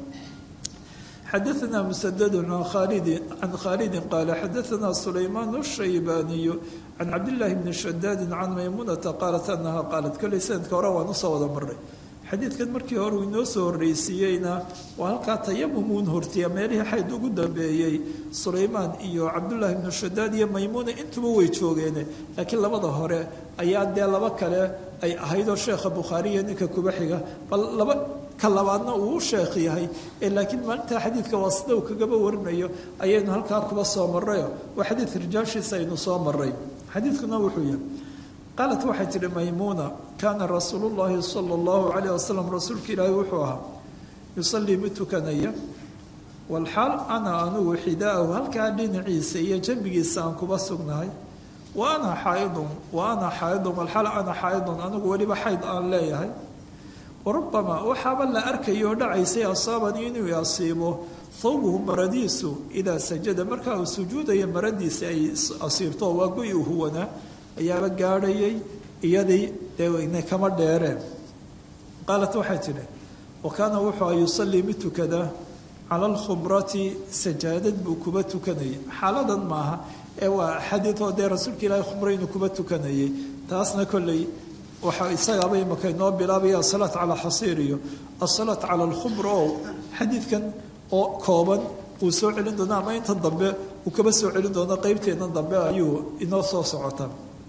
xadaثna msdd can khaalidi qaala xadaثna sulaymaan الshaybaaniyu can cabdالlahi bni shadaadi can maymunata qaalat anaha qaalat kolley sanadka hore waan usoo wada maray xadiidkan markii hore uu inoo soo horreysiiyeyna waa halkaa tayamumuun hortiya meelihii xayd ugu dambeeyey sulaymaan iyo cabdullaahi bnu shadaad iyo maymuuna intuba way joogeene laakiin labada hore ayaa dee laba kale ay ahaydoo sheekha bukhaariya ninka kuba xiga bal laba ka labaadna uu u sheekh yahay laakiin maalintaa xadiidka waa sida uu kagaba warinayo ayaynu halkaa kuba soo marayo waa xadiid rijaashiisa aynu soo maray xadiidkuna wuxuu yahay qaalat waxay tihi maymuuna kaana rasuulu llaahi sala allahu calayh wasalam rasuulka ilaahi wuxuu ahaa yusallii mid tukanaya walxaal ana anugu xidaahu halkaa dhinaciisa iyo jambigiisa aan kuba sugnahay wa ana xaaidun walxaal ana xaaidun anigu weliba xayd aan leeyahay warubbamaa waxaaba la arkayo dhacaysay asaabanii inuu asiibo thawbuhu maradiisu idaa sajada markaa uu sujuudaya maradiisa ay asiibto waa go-i u huwanaa ayaaba gaadhayay iyadii dee kama dheereen qaalat waxay tidhi wa kaana wuxuu yusallii mid tukada cala alkhumrati sajaadad buu kuba tukanayay xaaladan maaha ee waa xadiidoo dee rasuulka ilaahi khumre inuu kuba tukanayay taasna kolley waxaa isagaaba imaka inoo bilaabaya asalaat cala xasiir iyo asalaat cala alkhumra oo xadiidkan oo kooban uu soo celin doona ama inta dambe uu kaba soo celin doono qeybteedan dambe ayuu inoo soo socota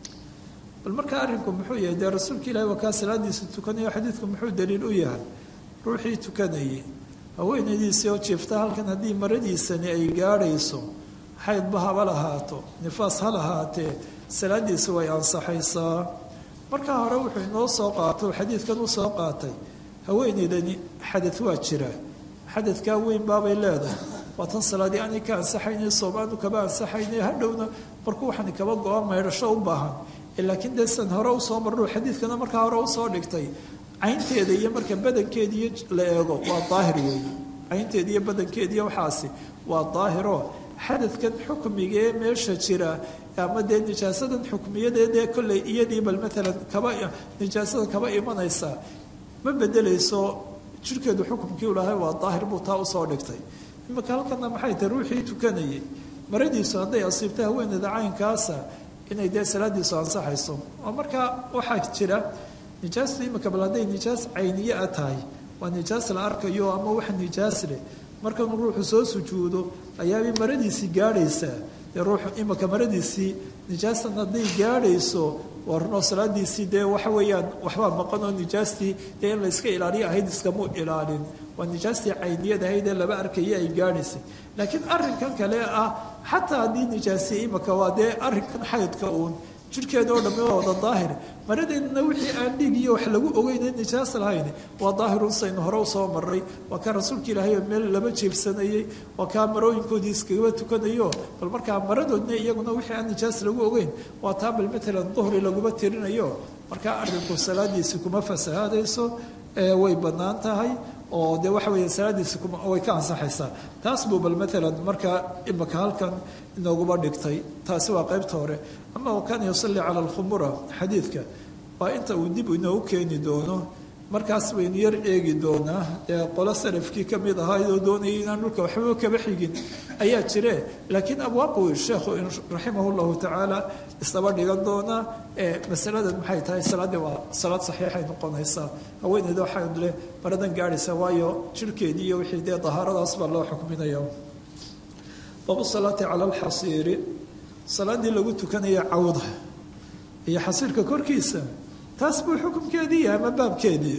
bal markaa arrinku muxuu yahay dee rasuulka ilaahi waa kaa salaadiisa tukanayo xadiidku muxuu daliil u yahay ruuxii tukanayay haweenaydiisii oo jiifta halkan haddii maradiisani ay gaadhayso xaydba haba lahaato nifaas ha lahaatee salaadiisa way ansaxaysaa markaa hore wuxuu inoo soo qaato xadiidkan u soo qaatay haweenaydani xadad waa jira xadadkaa weyn baabay leedahay waa tan salaadii aanay ka ansaxaynay soomaanu kaba ansaxaynay hadhowna markuu waxani kaba go-a maydhasho u baahan laakiin dee san hore usoo marno xadiidkana markaa hore usoo dhigtay caynteeda iyo marka badankeediiyo la eego waa daahir weeye caynteeda iyo badankeediiyo waxaasi waa daahiro xadadkan xukmiga ee meesha jira ama dee nijaasadan xukmiyadeedee kolley iyadii bal maalan kaba nijaasada kaba imanaysa ma bedelayso jirkeedu xukumkii u lahay waa daahir buu taa usoo dhigtay imaka halkana maxay tahay ruuxii tukanayay maradiisu hadday asiibta haweeneyda caynkaasa inay dee salaadiisu ansaxayso oo markaa waxaa jira nijaastu imika bal hadday nijaas cayniye a tahay waa nijaas la arkayo ama wax nijaas leh markanuu ruuxu soo sujuudo ayaabay maradiisii gaadhaysaa dee ruuxu imika maradiisii nijaastan hadday gaadhayso waa runoo salaadiisii dee waxa weeyaan waxbaa maqan oo nijaastii dee in la iska ilaaliyo ahayd iskamu ilaalin waa nijaastii cayniyad ahayd ee laba arkaya ay gaadhaysay laakiin arrinkan kale ah xataa haddii nijaasiye imika waa dee arrinkan xaydka uun jirhkeeda oo dhammi waa wada daahir maradeedna wixii aan dhiig iyo wax lagu ogeyna nijaas lahayn waa daahirun saynu hore usoo maray waa kaa rasuulka ilaahay oo meel lama jeebsanayey waa kaa marooyinkoodii iskagaba tukanayo bal markaa maradoodna iyaguna wixii aan nijaas lagu ogeyn waa taa bal matalan duhri laguma tirinayo markaa arrinku salaadiisi kuma fasahaadayso way bannaan tahay oo dee waxa weeye salaadiisi way ka ansaxaysaa taas buu bal maalan markaa imaka halkan inooguba dhigtay taasi waa qaybta hore ama wa kaana yusalli cala alkhumura xadiidka waa inta uu dib inoogu keeni doono markaas baynu yar eegi doonaa dee qolo salafkii ka mid ahaa iyadoo doonayay inaan dhulka waxba kaba xigin ayaa jire laakiin abwaabuu sheekhu raximah llahu tacaala isdaba dhigan doonaa masaladan maxay tahay salaaddii waa salaad saxiixay noqonaysaa haweeneyda waxaa leh maradan gaadhaysa waayo jirhkeedii iyo wixii dee dahaaradaas baa loo xukminaya baabu salaati cala alxasiiri salaaddii lagu tukanaya cawda iyo xasiirka korkiisa taas buu xukumkeedii yahay ama baabkeedii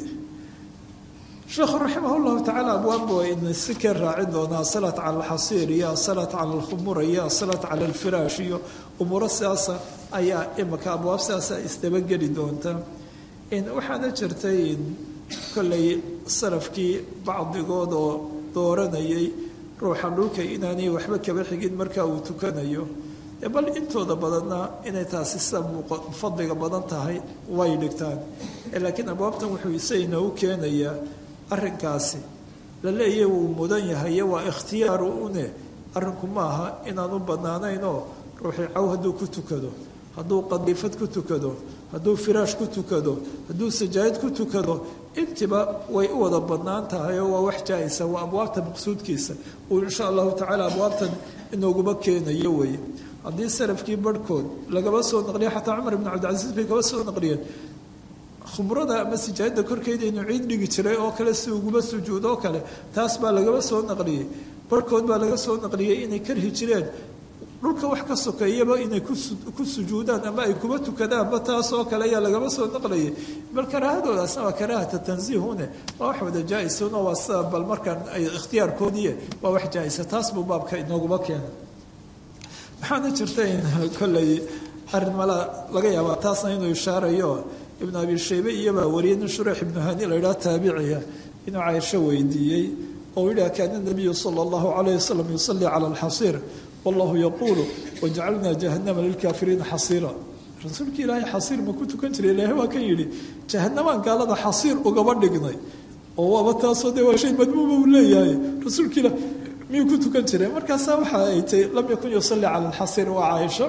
sheekhu raximah llahu tacaala abwaabbu ina si keen raacin doonaa asalaat cala alxasiir iyo asalaat cala alkhumura iyo asalaat cala alfiraash iyo umuuro sidaasa ayaa imaka abwaab sidaasa isdabageli doonta waxaana jirtay kolley salafkii bacdigood oo dooranayay ruuxa dhulka inaanay waxba kaba xigin marka uu tukanayo bal intooda badanna inay taasi sida fadliga badan tahay way dhigtaan laakiin abwaabtan wuxuu isagana u keenayaa arrinkaasi la leeyahay wuu mudan yahay waa ikhtiyaaru une arrinku maaha inaanu bannaanaynoo ruuxii caw hadduu ku tukado hadduu qadiifad ku tukado hadduu firaash ku tukado hadduu sajaayad ku tukado intiba way u wada bannaan tahay oo waa wax jaa-isa waa abwaabta maqsuudkiisa uu insha allahu tacaala abwaabtan inooguma keenayo weye haddii salafkii barhkood lagaba soo naqliya xataa cumar ibn cabdilcasiis bay kaba soo naqliyeen khumrada ama sijaayadda korkeeda inuu ciid dhigi jiray oo kale si uguma sujuud oo kale taas baa lagaba soo naqliyey barhkood baa laga soo naqliyey inay karhi jireen dhulka wax ka sokeeyaba inay ku sujuudaan ama ay kuba tukadaanba taas oo kale ayaa lagaba soo naqlayay bal karaahadoodaasna waa karaahata tansiihune waa wax wada jaa-isuna waa sida bal markaan ay ikhtiyaarkoodiiye waa wax jaa-isa taas buu baabka inooguma keena waxaana jirta in kolley arrin mala laga yaabaa taasna inuu ishaarayo ibnu abi shaybe iyobaa wariyay nin shureyx ibnu hani la yidhaha taabiciya inuu caaisho weydiiyey oo yidhaha kaana nabiyu sala allahu calayh wasalam yusalli cala alxasiir wallahu yaquulu wajacalnaa jahannama lilkaafiriina xasiira rasuulka ilaahay xasiir ma ku tukan jiray ilaahay waa kan yidhi jahannamaan gaalada xasiir ugaba dhignay oo waaba taasoo dee waa shay madmuuma uu leeyahay rasuulka ilaah miyuu ku tukan jiray markaasaa waxa ay tahy lam yakun yusalli cala alxasiir waa caaisha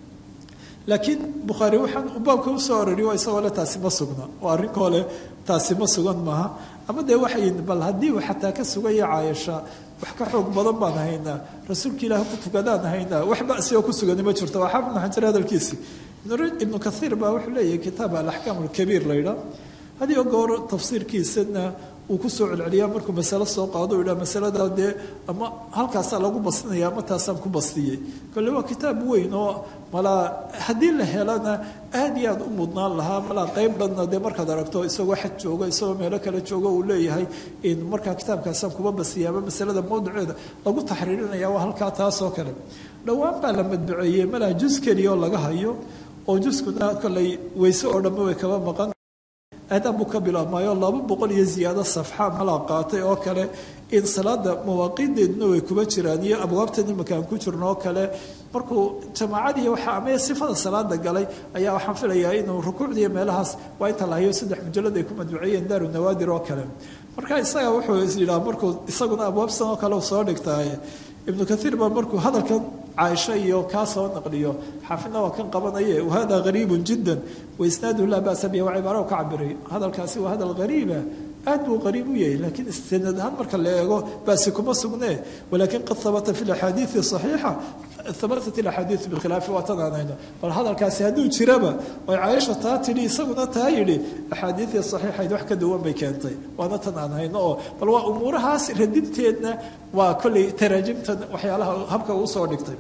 laakiin bukhaari waxaan baabka usoo aroriy isagoo le taasi ma sugna oo arrinkoo le taasi ma sugan maaha ama dee waxay bal haddii uu xataa ka sugaya caaisha wax ka xoog badan baan haynaa rasuulka ilaah ku tukadaan haynaa wax basi oo ku sugani ma jirto waa xaafid ibnu xajar hadalkiisii ibnu kathiir baa wuxuu leeyahay kitaab alaxkaam alkabiir la yidhaah haddii goor tafsiirkiisana uu ku soo celceliyaa markuu masalo soo qaado u yidhaha masalada dee ama halkaasaa lagu bastinaya ama taasaan ku bastiyey kolle waa kitaab weyn oo malaa haddii la helana aad iyo aad u mudnaan lahaa malaa qayb dhanna dee markaad aragto isagoo xaj jooga isagoo meelo kale jooga uu leeyahay in markaa kitaabkaasaan kuba bastiyay ama masalada mawduceeda lagu taxriirinaya waa halkaa taasoo kale dhowaan baa la madbuceeyey malaa jus keliya oo laga hayo oo juskuna kolley weyse oo dhanba way kaba maqan aadaan buu ka bilaabmaayo 200 iyo ziyaado safxa malaa qaatay oo kale in salaada mawaaqiideedna way kuba jiraan iyo abwaabteedna makaan ku jirno oo kale markuu jamaacadii waxa ama sifada salaada galay ayaa waxaan filayaa inuu rukuucdiyo meelahaas waa inta lahayo 3 mujallad ay ku madbuuciyeen daaru nawaadir oo kale marka isaga wuxuu isleeyahay markuu isaguna abwaabsan oo kale soo dhigtay ibnu kathiir baa markuu hadalkan caaisha iyo ka soo naqliyo xafidna waa kan qabanaya wahada qariib jiddan waisnaadu la ba'sa bihi wa ibara ka cabiri hadalkaasi waa hadal qariiba aad buu qariib u yahay laakiin istinad ahaan marka la eego baasi kuma sugnee walakin qad thabata fi alahadith sahiha ثبتت الاحاديث بالخلاف وتنانينا بل هذا الكاس هدو جربا وعائشه تاتري سغنا تايري احاديث صحيحه wax ka duwan bay keentay waana tanaanayna oo bal waa umuurahaas radinteedna waa kulli taraajimta waxyaalaha habka uu soo dhigtay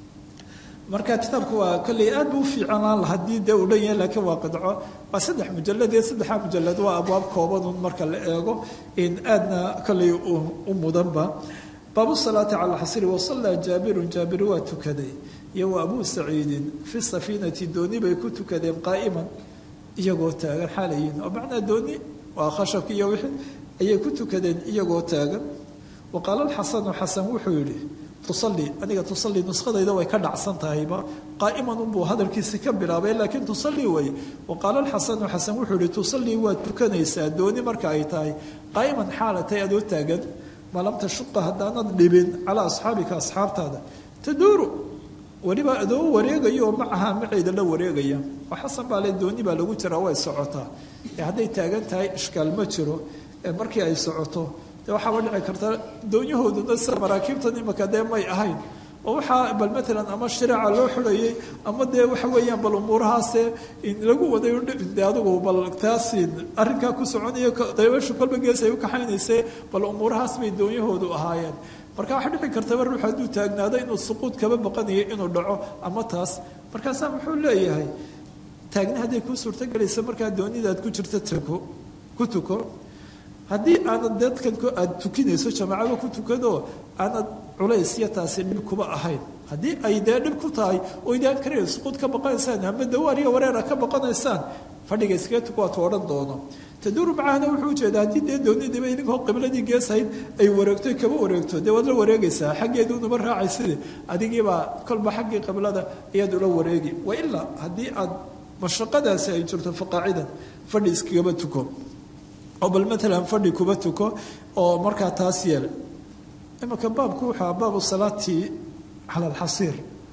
marka kitaabku waa kulli aad buu fiicanaan hadii de uu dhan laakiin waa qadco waa 3 mujallad iyo 3 mujallad waa abwaab kooban marka la eego in aadna kulli u mudanba باب الصلاة على الحصير وصلى جابر وتكدي يو أبو سعيد في السفينة دوني بيكوت كدي قائما يجو تاجر حاليا ومعنى دوني وخشك يوحد أي كنت كدي يجو تاجر وقال الحسن وحولي تصلي أنا تصلي نسخة إذا ويكرد عصن تايبا قائما أبو هذا الكيس كبر لكن تصلي وي وقال الحسن وحولي تصلي وتكنيس دوني مركعتاي قائما حالتي أدو تاجر ما لم تشق هدانا دبن على أصحابك أصحاب هذا تدور ولما أدو وريقيا معها معيد لو وريقيا وحسب على الدوني بلغو ترى سعوتها هذا تاجنتها إشكال مترو مركي أي سعوته waxa wadhici karta doonyahooda sar maraakiibtani makadeen may ahayn oo waxa bal midlan ama shariica loo xulayay ama de waxa weeyaan bal umuurahaas in lagu waday adigu bal taasin arrinka ku soconaya daybasho kolba geesay u kaxaynaysa bal umuurahaas bay doonyahoodu ahaayeen marka waxa dhici karta ruux haduu taagnaado inuu suquud kaba baqanayo inuu dhaco ama taas markaas wuxuu leeyahay taagna haday ku suurta galaysa marka doonidaad ku jirta ku tuko haddii aanad dadkan aad tukinayso jamaacada ku tukado aanad culays iyo taasi dhib kuba ahayn haddii ay dhib ku tahay oo idaan kareen suqud ka baqanaysaan ama dawaariyo wareera ka baqanaysaan fadhiga iska tuko waad oran doono taduru macana wuxuu jeedaa haddii doonidaba idinkoo qibladii geesayd ay wareegto kaba wareegto dee waad la wareegaysaa xaggeedu uma raacaysid adigiiba kolba xaggii qiblada ayaad ula wareegi wa ilaa haddii aad mashaqadaasi ay jirto faqaacidan fadhi iskagaba tuko أو بالمثل فردي كبتكو أو مركع تاسيل إما كباب كوحة باب الصلاة على الحصير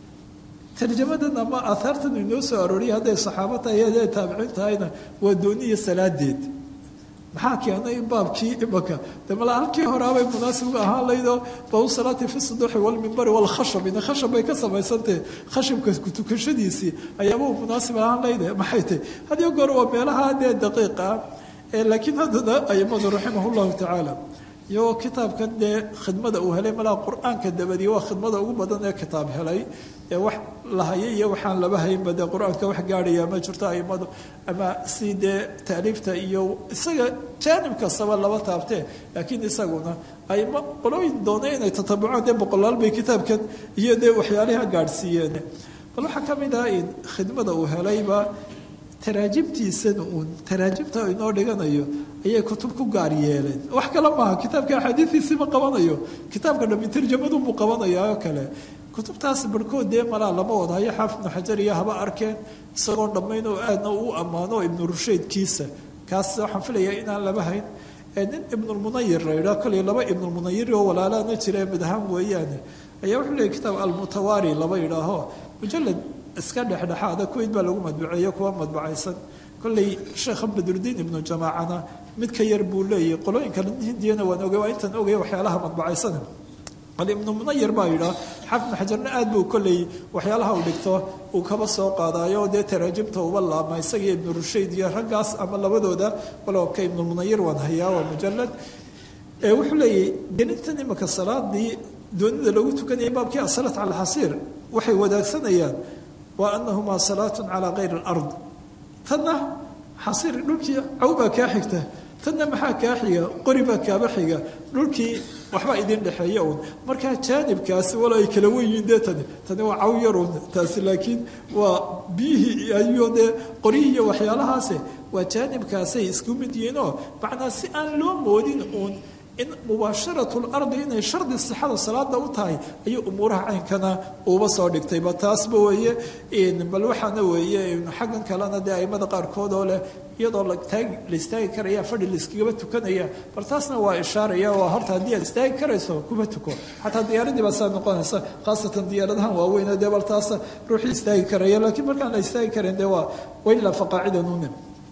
ترجمة ما أثرت إنه نوسى أروري هذا الصحابة هي تابعين هنا ودوني الصلاة ديد محاكي أنا باب كي إمك لما لا كي هراوي مناسب هذا إذا باب الصلاة في الصدوح والمنبر والخشب إن خشب يكسب يسنت خشب كتكشديسي أيامه مناسب هذا إذا محيته هذا يقرأ بينها هذه الدقيقة لكن هذا أيضا رحمه الله تعالى يو كتاب كان خدمة أوهلي ملا قرآن كدبدي وخدمة أوبدنا كتاب هلي وح لهاي يوحان لبهاي بدأ قرآن كوح قاري ما جرت أيضا أما سيد تعريفته يو سجى جانب كسبة الله تابته لكن يسقونه أي ما قلوين دونين يتتبعون ده بقلال بكتاب كان يده وحيالها قارسيانه bal waxaa ka mid ah in khidmada uu helayba taraajibtiisana uun taraajibta inoo dhiganayo ayay kutub ku gaar yeeleen wax kale maaha kitaabka axaadiidiisii ma qabanayo kitaabka dhammi tarjamadu buu qabanayaa oo kale kutubtaas barhkood dee malaa lama wadahayo xaafid ibnu xajar iyo haba arkeen isagoon dhammayn oo aadna u ammaano ibnu rushaydkiisa kaas waxaan filayaa inaan laba hayn nin ibnulmunayir la yidhaha koley laba ibnulmunayir oo walaalaana jira mid ahaan weeyaane ayaa wuxuu leeyay kitaab almutawaari laba yidhaaho mujalad iska dhexdhexaada kuweyd baa lagu madbuceeyo kuwa madbacaysan kolley sheekha badrudiin ibnu jamaacana mid ka yar buu leeyahy qolooyinka hindiyana waan ogay waa intaan ogaya waxyaalaha madbacaysan ibnu munayir baa yidhaha xaafid ibnu xajarna aad buu kolley waxyaalaha uu dhigto uu kaba soo qaadaayo dee taraajimta uba laama isaga ibnu rushayd iyo raggaas ama labadooda walow ka ibnulmunayir waan hayaa waa mujalad wuxuu leeyahy gelintan imika salaadii doonida lagu tukanayay baabkii asalaat cala alxasiir waxay wadaagsanayaan wa anahumaa salaatun calaa kayri alard tanna xasiir dhulkii cawbaa kaa xigta tanna maxaa kaa xiga qori baa kaaba xiga dhulkii waxbaa idin dhexeeya uun markaa jaanibkaasi walo ay kala wenyihiin dee tani waa caw yarun taasi laakiin waa biyihii iyo dee qoryihii iyo waxyaalahaase waa jaanibkaasay isku mid yihiinoo macnaa si aan loo moodin uun in mubaasharatu lardi inay shardi sixada salaada u tahay ayuu umuuraha caynkana uuba soo dhigtayba taasba weeye bal waxaana weeye xaggan kalena dee aimada qaarkood oo leh iyadoo la istaagi karaya fadhi laiskagaba tukanaya bal taasna waa ishaaraya waa horta haddii aad istaagi karayso kuma tuko xataa diyaaradii baa saa noqonaysa khaasatan diyaaradahan waaweyne dee bal taasa ruuxii istaagi karaya laakiin markaan la istaagi karayn dee waa wailaa faqaacidanune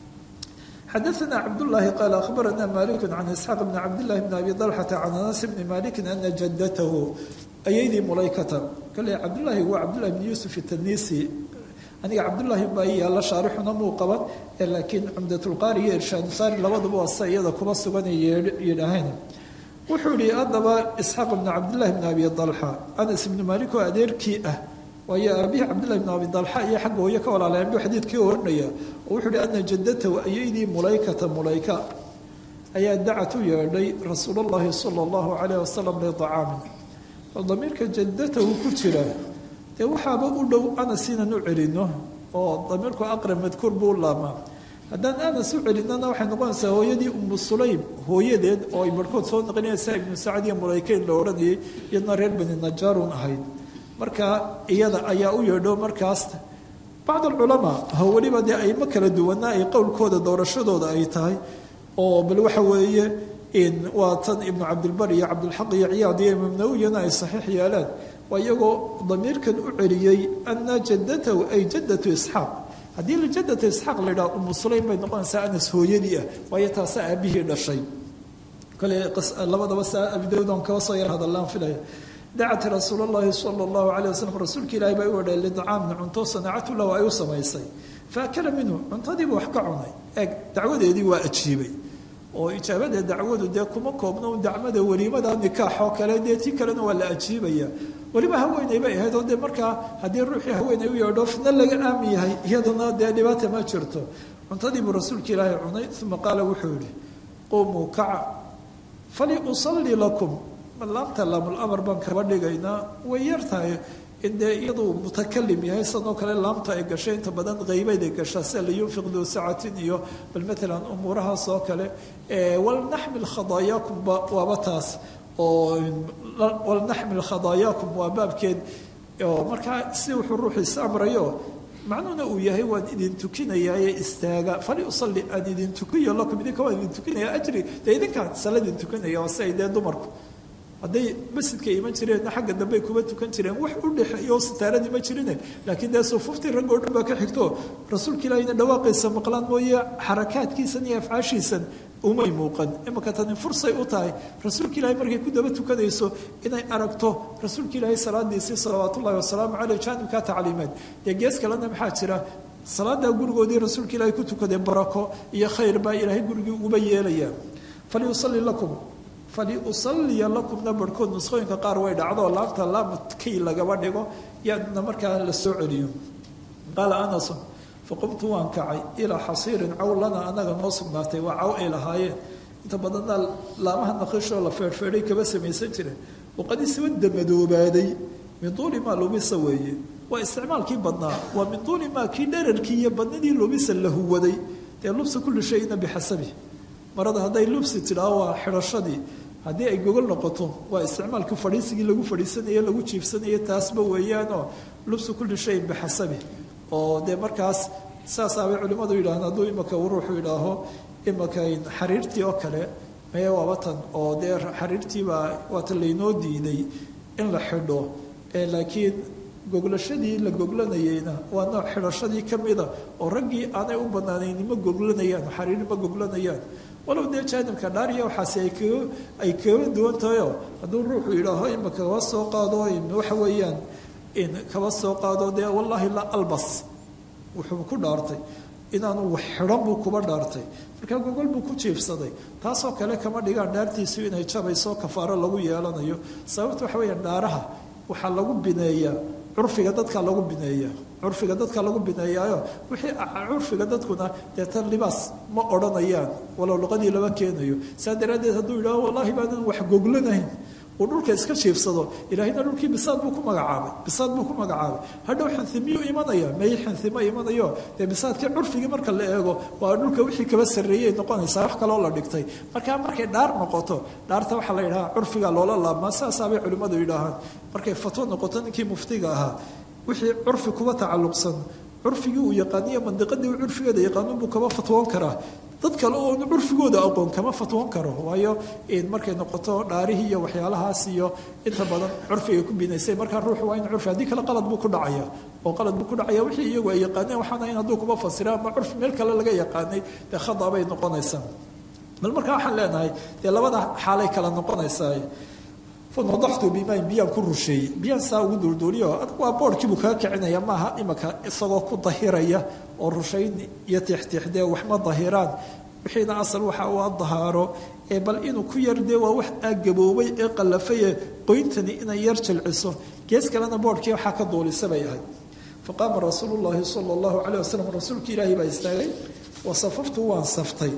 xadaثna cabdالlahi qaal akhbarana malik can isxaaq bni cabdillahi bni abi dalxata can anas bni maliki ana jadatahu ayaydii mulaykata kale cabdullaahi waa cabdullahi bni yuusuf itanisi aniga cabdullaahi baa yaalla shaarixuna muu qaban laakiin cumdatulqaari iyo irshaadsaari labaduba waa sa iyada kuma suganay yidhaaheen wuxuu yihi haddaba isxaaq bni cabdillahi bni abi dalxa anas ibni malik oo adeerkii ah waayo aabihii cabdillahi bn abi dalxa iyo xagga hooye ka walaaleen buu xadiidkii oranaya oo wuxuu yihi ana jaddatahu ayaydii mulaykata mulayka ayaa dacat u yeedhay rasuulullahi sala allahu calayh wasalam liطacaamin oo damiirka jaddatahu ku jira dee waxaaba u dhow anas inaan u celino oo damiirku aqrab madkuur buu laamaa haddaan anas u celinana waxay noqonaysaa hooyadii umu sulaym hooyadeed oo ay barhkood soo noqonaysaa ibnu sacad iyo mulaykeyn la odhanayay iyadna reer bani najaarun ahayd marka iyada ayaa u yeedho markaas bacd alculamaa ha weliba dee ayma kala duwana ay qowlkooda doorashadooda ay tahay oo bal waxa weeye waa tan ibnu cabdilbar iyo cabdilxaq iyo ciyaad iyo imaam nawiyana ay saxiix yeelaan waa iyagoo damiirkan u celiyey ana jaddatahu ay jaddatu isxaaq haddii la jaddatu isxaaq la yidhaha umu sulaym bay noqonaysaa anas hooyadii ah waayo taasa aabihii dhashay kale labadaba saa abi daawud on kaba soo yar hadallaan filaya dacat rasuul اllahi salى اllahu alayh wasalam rasuulka ilaahi baa u odhay lidcaamna cunto sanacatu lahu ay u samaysay faakala minhu cuntadiiba wax ka cunay eeg dacwadeedii waa ajiibay oo ijaabada dacwadu dee kuma koobno dacmada weliimada nikaax oo kale dee tii kalena waa la ajiibaya weliba haweeney bay ahayd oo dee markaa haddii ruuxii haweeney u yeedho fidna laga aami yahay iyaduna dee dhibaata ma jirto cuntadiibuu rasuulka ilaahi cunay uma qaala wuxuu yihi qumuu kaca faliusalli lakum laamta laamul-amar baan kaba dhigaynaa way yartahay in dee iyaduu mutakalim yahay sanoo kale laamta ay gashay inta badan qaybayd ay gashaa sida liyunfiq duu sacatin iyo bal maalan umuurahaas oo kale walnaxmil khadaayaakum waaba taas oo walnaxmil khadaayaakum waa baabkeed oo markaa si wuxuu ruuxu is amrayo macnuhuna uu yahay waan idin tukinayaaye istaaga fali usalli aan idin tukiyo lakum idinka waan idin tukinaya ajri dee idinkaan sala idin tukinaya oo si ay dee dumarku hadday masjidka iman jireenna xagga dambey kuma tukan jireen wax u dhexeeyo sitaaradii ma jirine laakiin dee sufuuftii raggo dhan baa ka xigto rasuulka ilaahina dhawaaqaysa maqlaan mooye xarakaadkiisan iyo afcaashiisan umay muuqan imaka tani fursay u tahay rasuulka ilaahay markay ku daba tukanayso inay aragto rasuulka ilaahay salaadiisii salawaat ullahi wasalaamu caleyh jaanibka tacliimeed dee gees kalena maxaa jira salaadaa gurigoodii rasuulka ilaahay ku tukadee barako iyo khayr baa ilaahay gurigii uba yeelaya falyusalli lakum faliusaliya lakumna barhkood nusqooyinka qaar way dhacdo laamta laamkay lagaba dhigo yaadna markaa la soo celiyo qaala anasun faqumtu waan kacay ilaa xasiirin caw lana anaga noo sugnaatay waa caw ay lahaayeen inta badanna laamaha naqishoo la feerhfeedhay kaba samaysan jireen waqad iswadda madoobaaday min tuuli maa lubisa weeye waa isticmaalkii badnaa waa min tuuli maa kii dherarkii iyo badnidii lubisa la huwaday dee lubsa kulli shayna bixasabi marada hadday lubsi tidhaaho waa xidhashadii haddii ay gogol noqoto waa isticmaalkii fadhiisigii lagu fadhiisanaye lagu jiifsanaye taasba weeyaanoo lubsu kulli shayin bixasabi oo dee markaas saasaabay culimmadu yidhahdeen hadduu imaka ruuxu yidhaaho imaka xariirtii oo kale mee waaba tan oo dee xariirtiibaa waata laynoo diiday in la xidho laakiin goglashadii la goglanayeyna waa nooc xidhashadii ka mida oo raggii aanay u banaanayn ma goglanayaan xariir ma goglanayaan walow dee jaanibka dhaariya waxaasi ay kaga duwan tahayoo hadduu ruuxu yidhaaho imaka kaba soo qaado waxa weeyaan kaba soo qaado dee wallaahi la albas wuxuu ku dhaartay inaanu wax xidhan buu kuba dhaartay markaa gogol buu ku jiifsaday taasoo kale kama dhigaan dhaartiisu inay jabayso kafaaro lagu yeelanayo sababta waxa weeyaan dhaaraha waxaa lagu bineeyaa curfiga dadka lagu bineeyaa curfiga dadka lagu bineeyaayo wixii curfiga dadkuna dee tan libaas ma odhanayaan walow luqadii lama keenayo saa daraaddeed hadduu yidhaho wallaahi baanan wax goglanayn uu dhulka iska jiifsado ilaahayna dhulkii bisaad buu ku magacaabay hadhow xanimiyuu imanaya may xanimo imanayo dee bisaadkii curfigii marka la eego waa dhulka wixii kaba sarreeyay noqonaysaa wax kaloo la dhigtay markaa markay dhaar noqoto dhaarta waxaa la yidhahaa curfiga loola laabmaa saasaabay culimmadu yidhaahaan markay fatwo noqoto ninkii muftiga ahaa wixii curfi kuba tacalluqsan curfigii uu yaqaaniyo mandiqadii uu curfigeeda yaqaanin buu kaba fatwoon karaa dad kale oon curfigooda aqoon kama fatwoon karo waayo markay noqoto dhaarihii iyo waxyaalahaas iyo inta badan curfiga ku binaysay markaa ruuxu waa in curfi haddii kale qalad buu ku dhacaya oo qalad buu ku dhacaya wixii iyagu ay yaqaaneen waxaana in hadduu kuba fasira ama curfi meel kale laga yaqaanay dee khada bay noqonaysaa bal markaa waxaan leenahay dee labada xaalay kala noqonaysaa fanadaxtu bimaan biyaan ku rusheeyey biyaan saa ugu duulduuliyo waa boorhkiibuu kaga kicinaya maaha imaka isagoo ku dahiraya oo rushayn iyo tiixtiixdee waxma dahiraan wixiina asal waxa uu dahaaro bal inuu ku yardee waa wax aagaboobay ee qallafaye qoyntani inay yar jilciso gees kalena boorhkii waxaa ka duulisa bay ahay faqaama rasuulu llaahi sala allahu calayh wasalam rasuulkii ilaahi baa istaagay wasafaftu waan saftay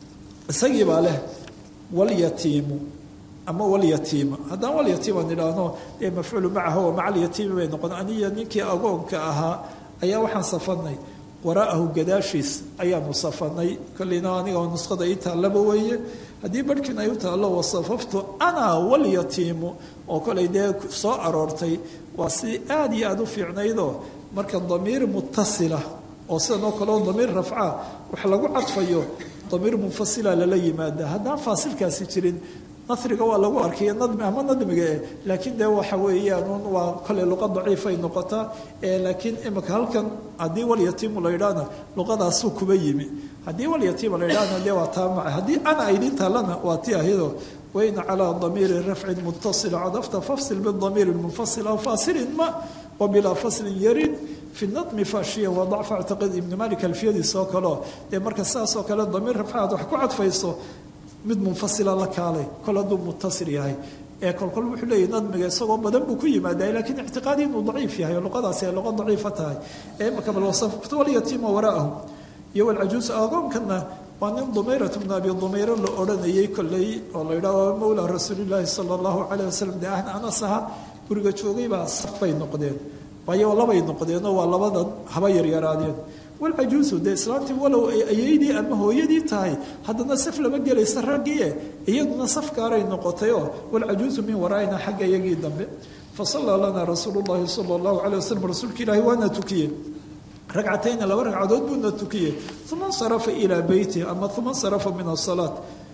isagii baa leh walyatiimu ama walyatiima haddaan walyatiima nidhaahno ee mafcuulu macahu wa maca alyatiimi bay noqon aniyo ninkii agoonka ahaa ayaa waxaan safanay waraa'ahu gadaashiis ayaanu safanay kolleyna aniga oo nuskhada ii taallaba weeye haddii barhkiin ay u taallo wasafaftu ana walyatiimu oo kolay dee soo aroortay waa si aada iyo aada u fiicnaydoo marka damiir mutasila oo sidanoo kaleo damiir rafca wax lagu cadfayo damiir munfasila lala yimaada haddaan faasilkaasi jirin nasriga waa lagu arkaya nadmi ama nadmiga laakiin dee waxa weeyaan waa kale luqa daciifay noqotaa laakiin imaka halkan haddii walyatiimu la yidhaahna luqadaasuu kuba yimi haddii walyatiima la yidhaahna dee waa taa maca haddii ana aydin taalana waa tii ahaydo wayna calaa damiiri rafcin muttasil cadafta fafsil bidamiiri munfasil aw faasilin ma wabilaa faslin yarid fi nadmi faashiya waa dacfa actiqid ibni malik alfiyadiis oo kaleo dee marka saas oo kale damiir rafcaad wax ku cadfayso mid munfasila la kaalay kol hadduu muttasil yahay kolkol wuxuu leeyahy nadmiga isagoo badan buu ku yimaadaa laakiin ictiqaadi inuu daciif yahay oo luqadaasi ay luqa daciifa tahay imaka bal wasaftu walyatiima waraa'ahu iyo walcajuusa agoonkana waa nin dumayrat bnu abi dumayra la odhanayay kolley oo la yidhaho mawlaa rasuulillaahi sala allahu calayh wasalam dee ahna anas aha guriga joogay baa saf bay noqdeen waayo labay noqdeenoo waa labadan haba yaryaraadeen walcajuusu dee islaantii walow ay ayeydii ama hooyadii tahay haddana saf lama gelaysa raggie iyaduna saf gaaray noqotayoo walcajuusu min waraa'ina xagga iyagii dambe fasallaa lanaa rasuulu llaahi sala allahu calayh wasalam rasuulka ilaahi waana tukiyey ragcatayna laba ragcadood buuna tukiyey uma insarafa ilaa beyti ama uma insarafa min asalaat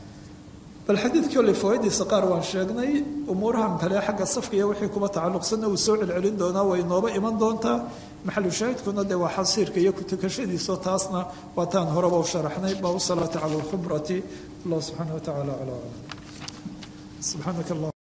bal xadiidkii ole fawaaiddiisa qaar waan sheegnay umuurahan kale xagga safka iyo wixii kuba tacalluqsanna uu soo celcelin doonaa way nooba iman doontaa maxalu shaahidkuna dee waa xasiirka iyo kutukashadiiso taasna waa taan horeba u sharaxnay baabu salaati cala alkhumrati allah subxaana wa tacaala calaa aclam subxaanaka allah